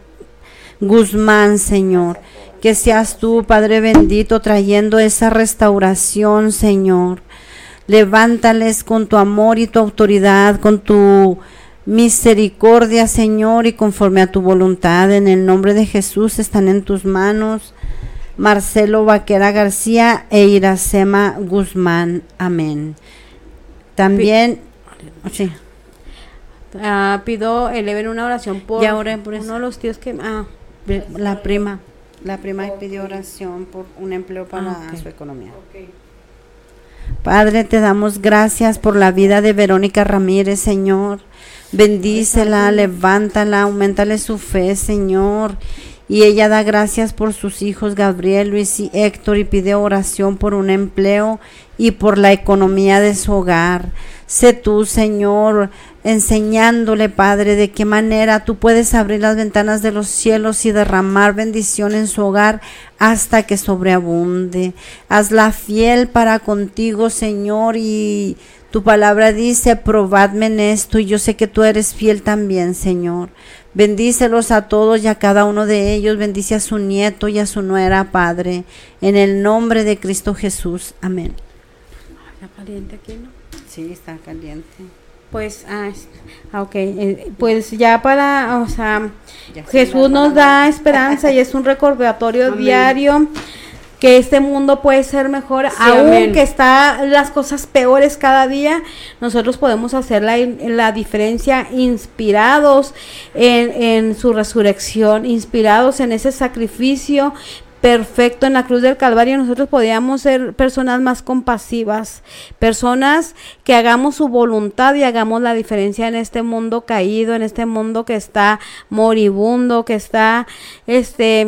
S6: Guzmán, Señor. Que seas tú, Padre bendito, trayendo esa restauración, Señor. Levántales con tu amor y tu autoridad, con tu misericordia, Señor, y conforme a tu voluntad. En el nombre de Jesús están en tus manos Marcelo Vaquera García e Iracema Guzmán. Amén. También, sí.
S7: Uh, pido eleven una oración por,
S6: ya oré por
S7: uno
S6: eso.
S7: de los tíos que ah,
S6: la prima la prima okay. pidió oración por un empleo para
S7: ah, okay.
S6: su economía. Okay. Padre, te damos gracias por la vida de Verónica Ramírez, Señor. Bendícela, levántala, aumentale su fe, Señor. Y ella da gracias por sus hijos Gabriel, Luis y Héctor, y pide oración por un empleo y por la economía de su hogar. Sé tú, Señor, enseñándole, Padre, de qué manera tú puedes abrir las ventanas de los cielos y derramar bendición en su hogar hasta que sobreabunde. Hazla fiel para contigo, Señor, y tu palabra dice, probadme en esto, y yo sé que tú eres fiel también, Señor. Bendícelos a todos y a cada uno de ellos. Bendice a su nieto y a su nuera, Padre, en el nombre de Cristo Jesús. Amén.
S7: ¿Está caliente aquí, no?
S6: Sí, está caliente.
S7: Pues, ah, ok, eh, pues ya para, o sea, ya Jesús nos da esperanza y es un recordatorio Amén. Diario que este mundo puede ser mejor, sí, aún amén. Que está las cosas peores cada día, nosotros podemos hacer la, la diferencia inspirados en, en su resurrección, inspirados en ese sacrificio perfecto en la cruz del Calvario. Nosotros podíamos ser personas más compasivas, personas que hagamos su voluntad y hagamos la diferencia en este mundo caído, en este mundo que está moribundo, que está este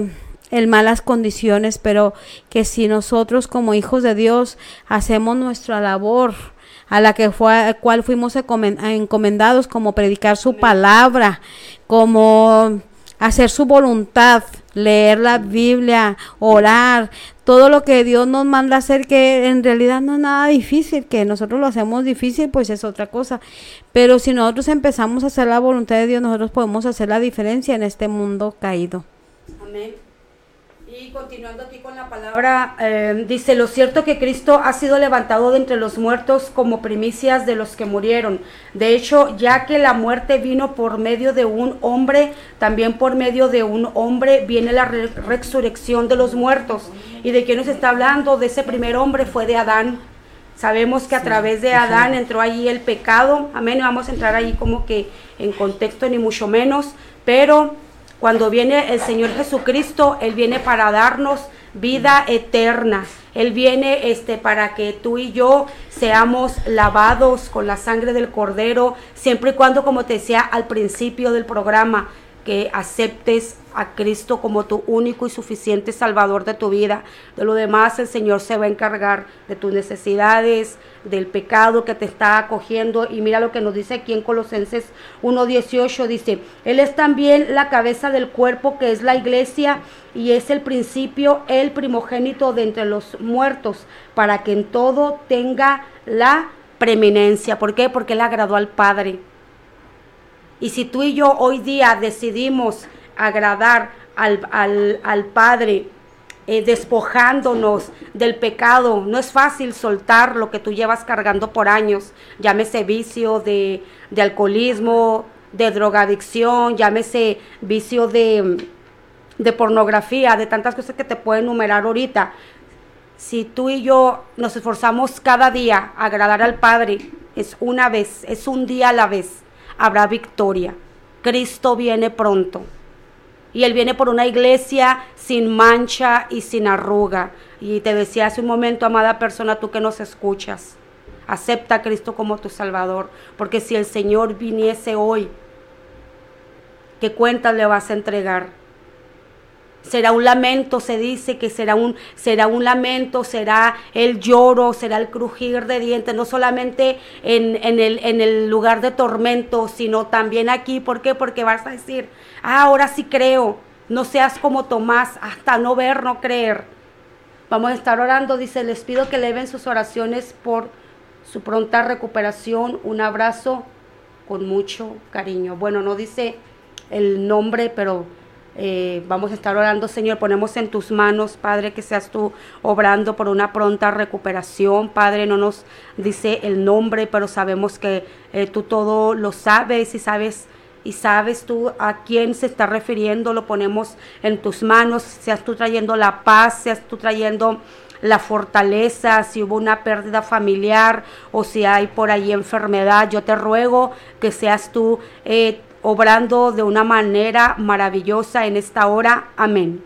S7: en malas condiciones, pero que si nosotros como hijos de Dios hacemos nuestra labor, a la que fue, a cual fuimos encomendados, como predicar su palabra, como hacer su voluntad, leer la Biblia, orar, todo lo que Dios nos manda hacer, que en realidad no es nada difícil, que nosotros lo hacemos difícil, pues es otra cosa. Pero si nosotros empezamos a hacer la voluntad de Dios, nosotros podemos hacer la diferencia en este mundo caído.
S8: Amén. Y continuando aquí con la palabra, eh, dice, lo cierto que Cristo ha sido levantado de entre los muertos como primicias de los que murieron. De hecho, ya que la muerte vino por medio de un hombre, también por medio de un hombre viene la re- resurrección de los muertos. ¿Y de quién nos está hablando? De ese primer hombre, fue de Adán. Sabemos que a sí, través de Adán sí. entró allí el pecado. Amén, no vamos a entrar ahí como que en contexto ni mucho menos, pero cuando viene el Señor Jesucristo, Él viene para darnos vida eterna. Él viene este, para que tú y yo seamos lavados con la sangre del Cordero, siempre y cuando, como te decía al principio del programa, que aceptes a Cristo como tu único y suficiente Salvador de tu vida. De lo demás, el Señor se va a encargar de tus necesidades, del pecado que te está acogiendo. Y mira lo que nos dice aquí en Colosenses uno dieciocho, dice, Él es también la cabeza del cuerpo, que es la iglesia, y es el principio, el primogénito de entre los muertos, para que en todo tenga la preeminencia. ¿Por qué? Porque Él agradó al Padre. Y si tú y yo hoy día decidimos agradar al, al, al Padre, eh, despojándonos del pecado, no es fácil soltar lo que tú llevas cargando por años, llámese vicio de, de alcoholismo, de drogadicción, llámese vicio de, de pornografía, de tantas cosas que te puedo enumerar ahorita. Si tú y yo nos esforzamos cada día a agradar al Padre, es una vez, es un día a la vez, habrá victoria. Cristo viene pronto. Y Él viene por una iglesia sin mancha y sin arruga. Y te decía hace un momento, amada persona, tú que nos escuchas, acepta a Cristo como tu Salvador. Porque si el Señor viniese hoy, ¿qué cuentas le vas a entregar? Será un lamento, se dice que será un, será un lamento, será el lloro, será el crujir de dientes, no solamente en, en, el, en el lugar de tormento, sino también aquí. ¿Por qué? Porque vas a decir, ah, ahora sí creo, no seas como Tomás, hasta no ver, no creer. Vamos a estar orando, dice, les pido que eleven sus oraciones por su pronta recuperación. Un abrazo con mucho cariño. Bueno, no dice el nombre, pero Eh, vamos a estar orando, Señor, ponemos en tus manos, Padre, que seas tú obrando por una pronta recuperación. Padre, no nos dice el nombre, pero sabemos que eh, tú todo lo sabes y sabes y sabes tú a quién se está refiriendo. Lo ponemos en tus manos, seas tú trayendo la paz, seas tú trayendo la fortaleza. Si hubo una pérdida familiar o si hay por ahí enfermedad, yo te ruego que seas tú eh, obrando de una manera maravillosa en esta hora. Amén.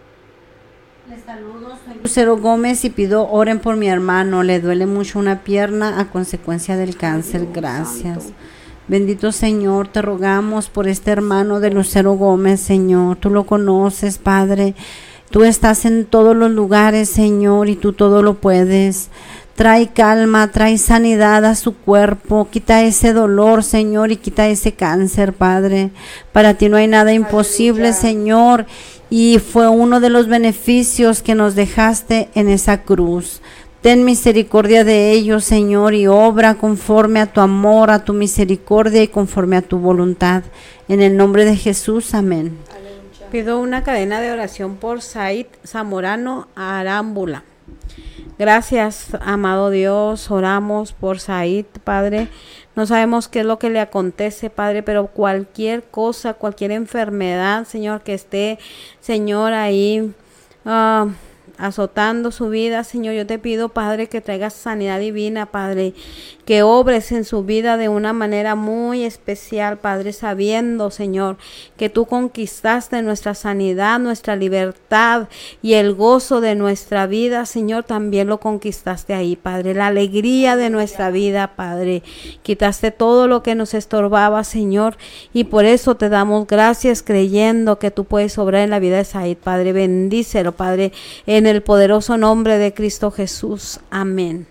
S6: Les saludo, soy Lucero Gómez y pido oren por mi hermano. Le duele mucho una pierna a consecuencia del cáncer. Gracias. Bendito Señor, te rogamos por este hermano de Lucero Gómez, Señor. Tú lo conoces, Padre. Tú estás en todos los lugares, Señor, y tú todo lo puedes. Trae calma, trae sanidad a su cuerpo, quita ese dolor, Señor, y quita ese cáncer, Padre. Para ti no hay nada imposible, aleluya, Señor, y fue uno de los beneficios que nos dejaste en esa cruz. Ten misericordia de ellos, Señor, y obra conforme a tu amor, a tu misericordia y conforme a tu voluntad. En el nombre de Jesús, amén.
S7: Aleluya. Pido una cadena de oración por Said Zamorano Arámbula. Gracias, amado Dios, oramos por Said, Padre. No sabemos qué es lo que le acontece, Padre, pero cualquier cosa, cualquier enfermedad, Señor, que esté, Señor, ahí uh, azotando su vida, Señor. Yo te pido, Padre, que traigas sanidad divina, Padre, que obres en su vida de una manera muy especial, Padre, sabiendo, Señor, que tú conquistaste nuestra sanidad, nuestra libertad y el gozo de nuestra vida, Señor, también lo conquistaste ahí, Padre, la alegría de nuestra vida, Padre. Quitaste todo lo que nos estorbaba, Señor, y por eso te damos gracias, creyendo que tú puedes obrar en la vida de Said, Padre. Bendícelo, Padre, en el poderoso nombre de Cristo Jesús. Amén.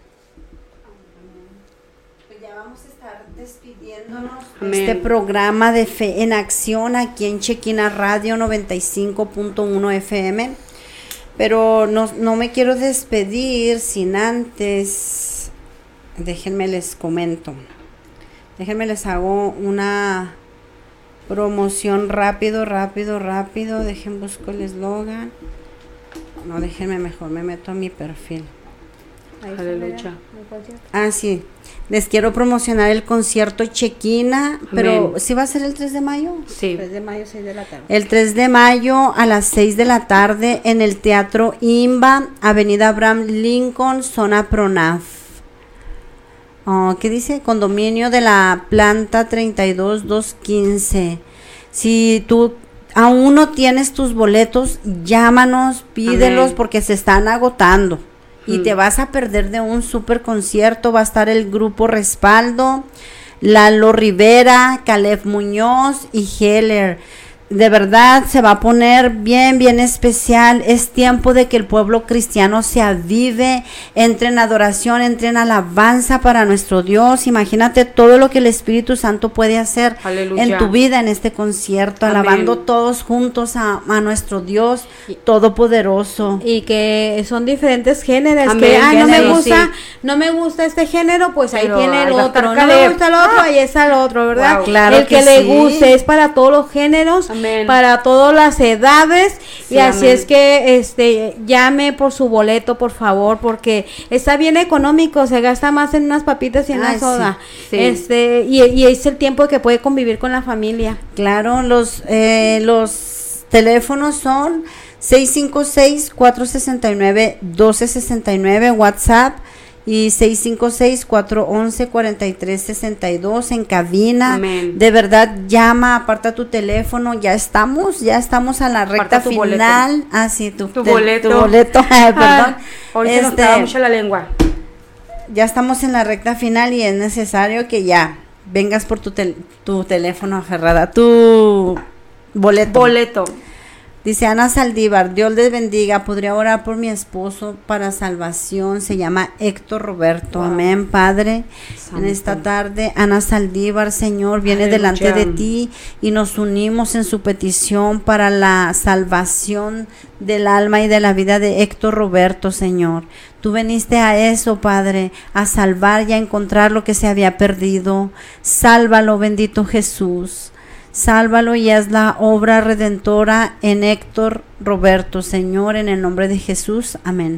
S6: Este programa de Fe en Acción aquí en Chequina Radio noventa y cinco punto uno F M, pero no, no me quiero despedir sin antes, déjenme les comento, déjenme les hago una promoción rápido, rápido, rápido, dejen busco el eslogan, no, déjenme mejor, me meto a mi perfil.
S8: Aleluya.
S6: Ah, sí. Les quiero promocionar el concierto Chequina, pero
S8: Amén.
S6: ¿sí va a ser el tres de mayo?
S8: Sí.
S7: tres de mayo, seis de la tarde.
S6: El tres de mayo a las seis de la tarde en el Teatro IMBA, Avenida Abraham Lincoln, zona Pronaf. Oh, ¿qué dice? Condominio de la planta treinta y dos doscientos quince. Si tú aún no tienes tus boletos, llámanos, pídelos. Amén. Porque se están agotando. Y te vas a perder de un super concierto. Va a estar el grupo Respaldo, Lalo Rivera, Caleb Muñoz y Heller. De verdad se va a poner bien, bien especial. Es tiempo de que el pueblo cristiano se avive, entre en adoración, entre en alabanza para nuestro Dios. Imagínate todo lo que el Espíritu Santo puede hacer Aleluya. En tu vida en este concierto, Amén. Alabando todos juntos a, a nuestro Dios todopoderoso.
S7: Y que son diferentes géneros.
S6: Amén.
S7: Que ah, no me
S6: Género,
S7: gusta,
S6: sí.
S7: no me gusta este género, pues ahí
S8: Pero
S7: tiene el
S8: ahí va a
S7: otro.
S8: estar
S7: No me
S8: Caleb.
S7: gusta el otro, ahí está el otro, ¿verdad?
S6: Wow, claro
S7: el que,
S6: que
S7: le
S6: sí.
S7: guste, es para todos los géneros.
S8: Amén.
S7: Para todas las edades.
S8: Sí,
S7: y así
S8: amén.
S7: es que este llame por su boleto, por favor, porque está bien económico, se gasta más en unas papitas y en
S6: Ay,
S7: una soda.
S8: sí, sí.
S7: Este, y, y es el tiempo que puede convivir con la familia.
S6: Claro, los eh, los teléfonos son seis cinco seis, cuatro seis nueve, uno dos seis nueve, WhatsApp, y seis cinco seis, cuatro once, cuarenta y tres sesenta y dos en cabina.
S8: Amén.
S6: De verdad, llama, aparta tu teléfono, ya estamos, ya estamos a la recta
S8: tu
S6: final.
S8: boleto.
S6: Ah, sí, tu,
S8: Tu
S6: te-
S8: boleto.
S6: tu boleto, Ay, perdón.
S8: Ah, hoy se nos
S6: Este,
S8: traba mucho la lengua.
S6: ya estamos en la recta final y es necesario que ya vengas por tu, tel- tu teléfono aferrada, tu boleto.
S8: Boleto.
S6: Dice Ana Saldívar, Dios les bendiga, podría orar por mi esposo para salvación, se llama Héctor Roberto,
S8: Wow.
S6: amén, Padre.
S8: Santo.
S6: En esta tarde, Ana Saldívar, Señor, viene
S8: Aleluya.
S6: delante de ti y nos unimos en su petición para la salvación del alma y de la vida de Héctor Roberto, Señor. Tú veniste a eso, Padre, a salvar y a encontrar lo que se había perdido. Sálvalo, bendito Jesús. Sálvalo y haz la obra redentora en Héctor Roberto, Señor, en el nombre de Jesús. Amén.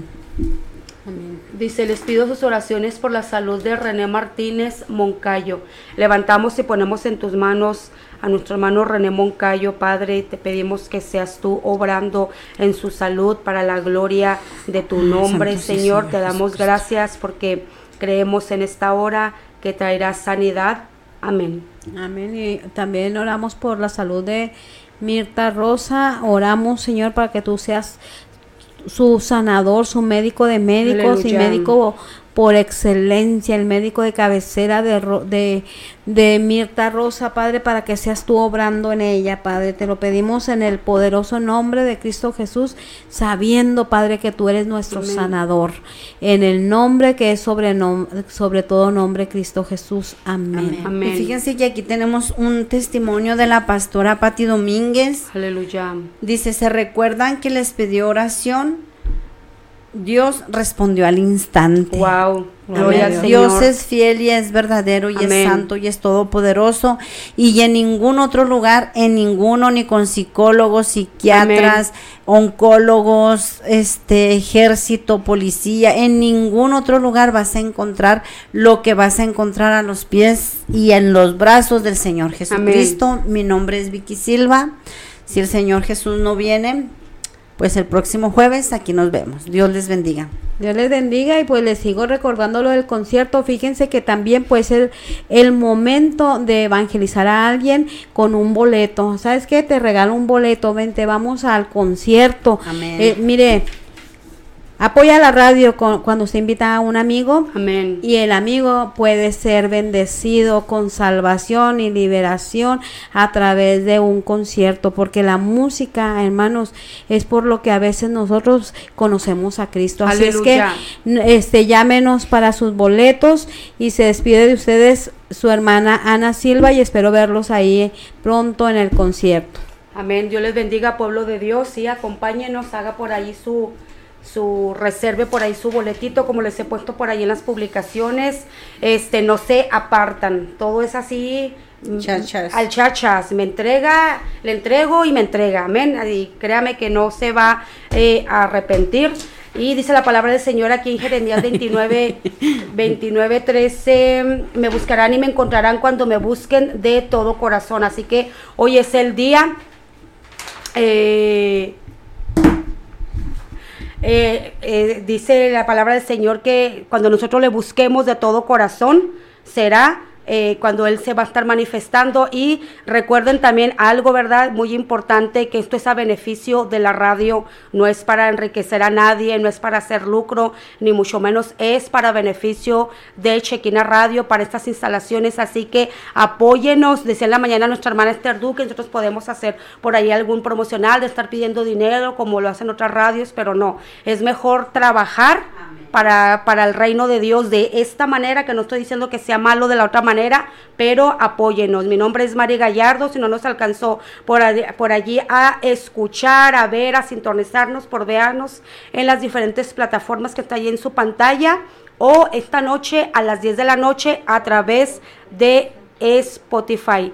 S8: Dice, les pido sus oraciones por la salud de René Martínez Moncayo. Levantamos y ponemos en tus manos a nuestro hermano René Moncayo, Padre, y te pedimos que seas tú obrando en su salud para la gloria de tu nombre,
S6: Santo
S8: Señor.
S6: Señor
S8: Te damos
S6: Jesucristo.
S8: gracias porque creemos en esta hora que traerá sanidad. Amén.
S7: Amén. Y también oramos por la salud de Mirta Rosa. Oramos, Señor, para que tú seas su sanador, su médico de médicos y
S8: Aleluya.
S7: médico por excelencia, el médico de cabecera de, Ro- de, de Mirta Rosa, Padre, para que seas tú obrando en ella, Padre. Te lo pedimos en el poderoso nombre de Cristo Jesús, sabiendo, Padre, que tú eres nuestro
S8: Amén.
S7: sanador. En el nombre que es sobre, nom- sobre todo nombre, Cristo Jesús. Amén.
S8: Amén.
S6: Y fíjense que aquí tenemos un testimonio de la pastora Pati Domínguez.
S8: Aleluya.
S6: Dice, ¿se recuerdan que les pidió oración? Dios respondió al instante.
S8: Wow. Gloria al
S6: Amén.
S8: Señor.
S6: Dios es fiel y es verdadero y
S8: Amén.
S6: es santo y es todopoderoso, y en ningún otro lugar, en ninguno, ni con psicólogos, psiquiatras, oncólogos, este ejército, policía, en ningún otro lugar vas a encontrar lo que vas a encontrar a los pies y en los brazos del Señor Jesucristo. Mi nombre es Vicky Silva. Si el Señor Jesús no viene, pues el próximo jueves aquí nos vemos. Dios les bendiga.
S7: Dios les bendiga y pues les sigo recordando lo del concierto. Fíjense que también puede ser el momento de evangelizar a alguien con un boleto. ¿Sabes qué? Te regalo un boleto, vente, vamos al concierto.
S6: Amén.
S7: Eh, mire, apoya la radio con, cuando se invita a un amigo.
S8: Amén.
S7: Y el amigo puede ser bendecido con salvación y liberación a través de un concierto, porque la música, hermanos, es por lo que a veces nosotros conocemos a Cristo. Así
S8: Aleluya.
S7: es que este, llámenos para sus boletos y se despide de ustedes su hermana Ana Silva y espero verlos ahí pronto en el concierto.
S8: Amén. Dios les bendiga, pueblo de Dios. Sí, acompáñenos, haga por ahí su... su reserve por ahí su boletito, como les he puesto por ahí en las publicaciones. Este, no se apartan, todo es así,
S6: Chachas.
S8: al chachas, me entrega, le entrego y me entrega, amén, y créame que no se va eh, a arrepentir. Y dice la palabra del Señor aquí en Jeremías veintinueve, veintinueve, trece, me buscarán y me encontrarán cuando me busquen de todo corazón. Así que hoy es el día, eh, Eh, eh, dice la palabra del Señor que cuando nosotros le busquemos de todo corazón, será eh, cuando Él se va a estar manifestando. Y recuerden también algo, ¿verdad? Muy importante, que esto es a beneficio de la radio, no es para enriquecer a nadie, no es para hacer lucro, ni mucho menos, es para beneficio de Chequina Radio, para estas instalaciones. Así que apóyenos. Decía en la mañana nuestra hermana Esther Duque, nosotros podemos hacer por ahí algún promocional de estar pidiendo dinero como lo hacen otras radios, pero no, es mejor trabajar Para, para el reino de Dios de esta manera, que no estoy diciendo que sea malo de la otra manera, pero apóyenos. Mi nombre es Mari Gallardo. Si no nos alcanzó por, por allí a escuchar, a ver, a sintonizarnos, por vernos en las diferentes plataformas que está ahí en su pantalla, o esta noche a las diez de la noche a través de Spotify.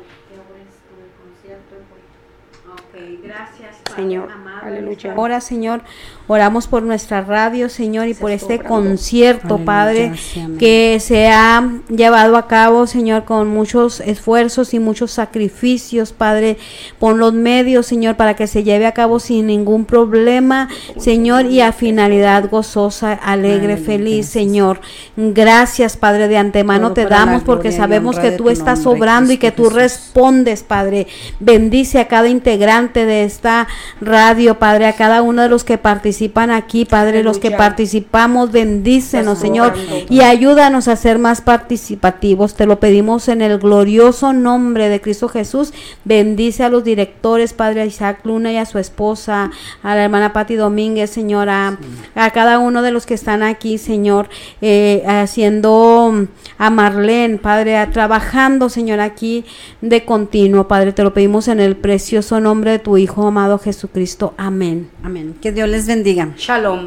S7: Gracias,
S8: Señor. Aleluya.
S7: Ahora, Señor, oramos por nuestra radio, Señor, y por este
S8: obrando.
S7: concierto,
S6: Aleluya,
S7: Padre,
S6: sí, amén.
S7: que se ha llevado a cabo, Señor, con muchos esfuerzos y muchos sacrificios, Padre. Pon los medios, Señor, para que se lleve a cabo sin ningún problema, Señor, y a finalidad gozosa, alegre,
S6: Aleluya,
S7: feliz,
S6: gracias.
S7: Señor. Gracias, Padre, de antemano
S6: Todo
S7: te
S6: para la
S7: damos porque
S6: gloria y
S7: sabemos
S6: honra
S7: que
S6: de
S7: tú
S6: tu
S7: estás
S6: nombre,
S7: obrando y que
S6: Cristo
S7: tú
S6: Jesús.
S7: respondes, Padre. Bendice a cada integrante de esta radio, Padre, a cada uno de los que participan aquí, Padre, los que
S8: Aleluya.
S7: participamos, bendícenos,
S8: Estás
S7: Señor,
S8: obrando,
S7: y ayúdanos a ser más participativos. Te lo pedimos en el glorioso nombre de Cristo Jesús. Bendice a los directores, Padre, a Isaac Luna y a su esposa, a la hermana Pati Domínguez, Señor, a, a cada uno de los que están aquí, Señor, eh, haciendo a Marlene, Padre, a, trabajando, Señor, aquí de continuo, Padre. Te lo pedimos en el precioso nombre de tu Hijo amado Jesucristo. Amén.
S6: Amén. Que Dios les bendiga.
S8: Shalom.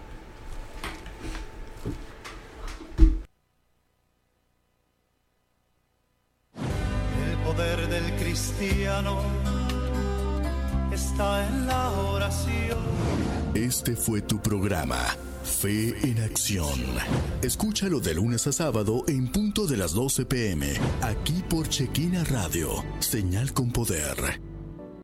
S4: El poder del cristiano está en la oración.
S5: Este fue tu programa, Fe en Acción. Escúchalo de lunes a sábado en punto de las doce pm, aquí por Chequina Radio, señal con poder.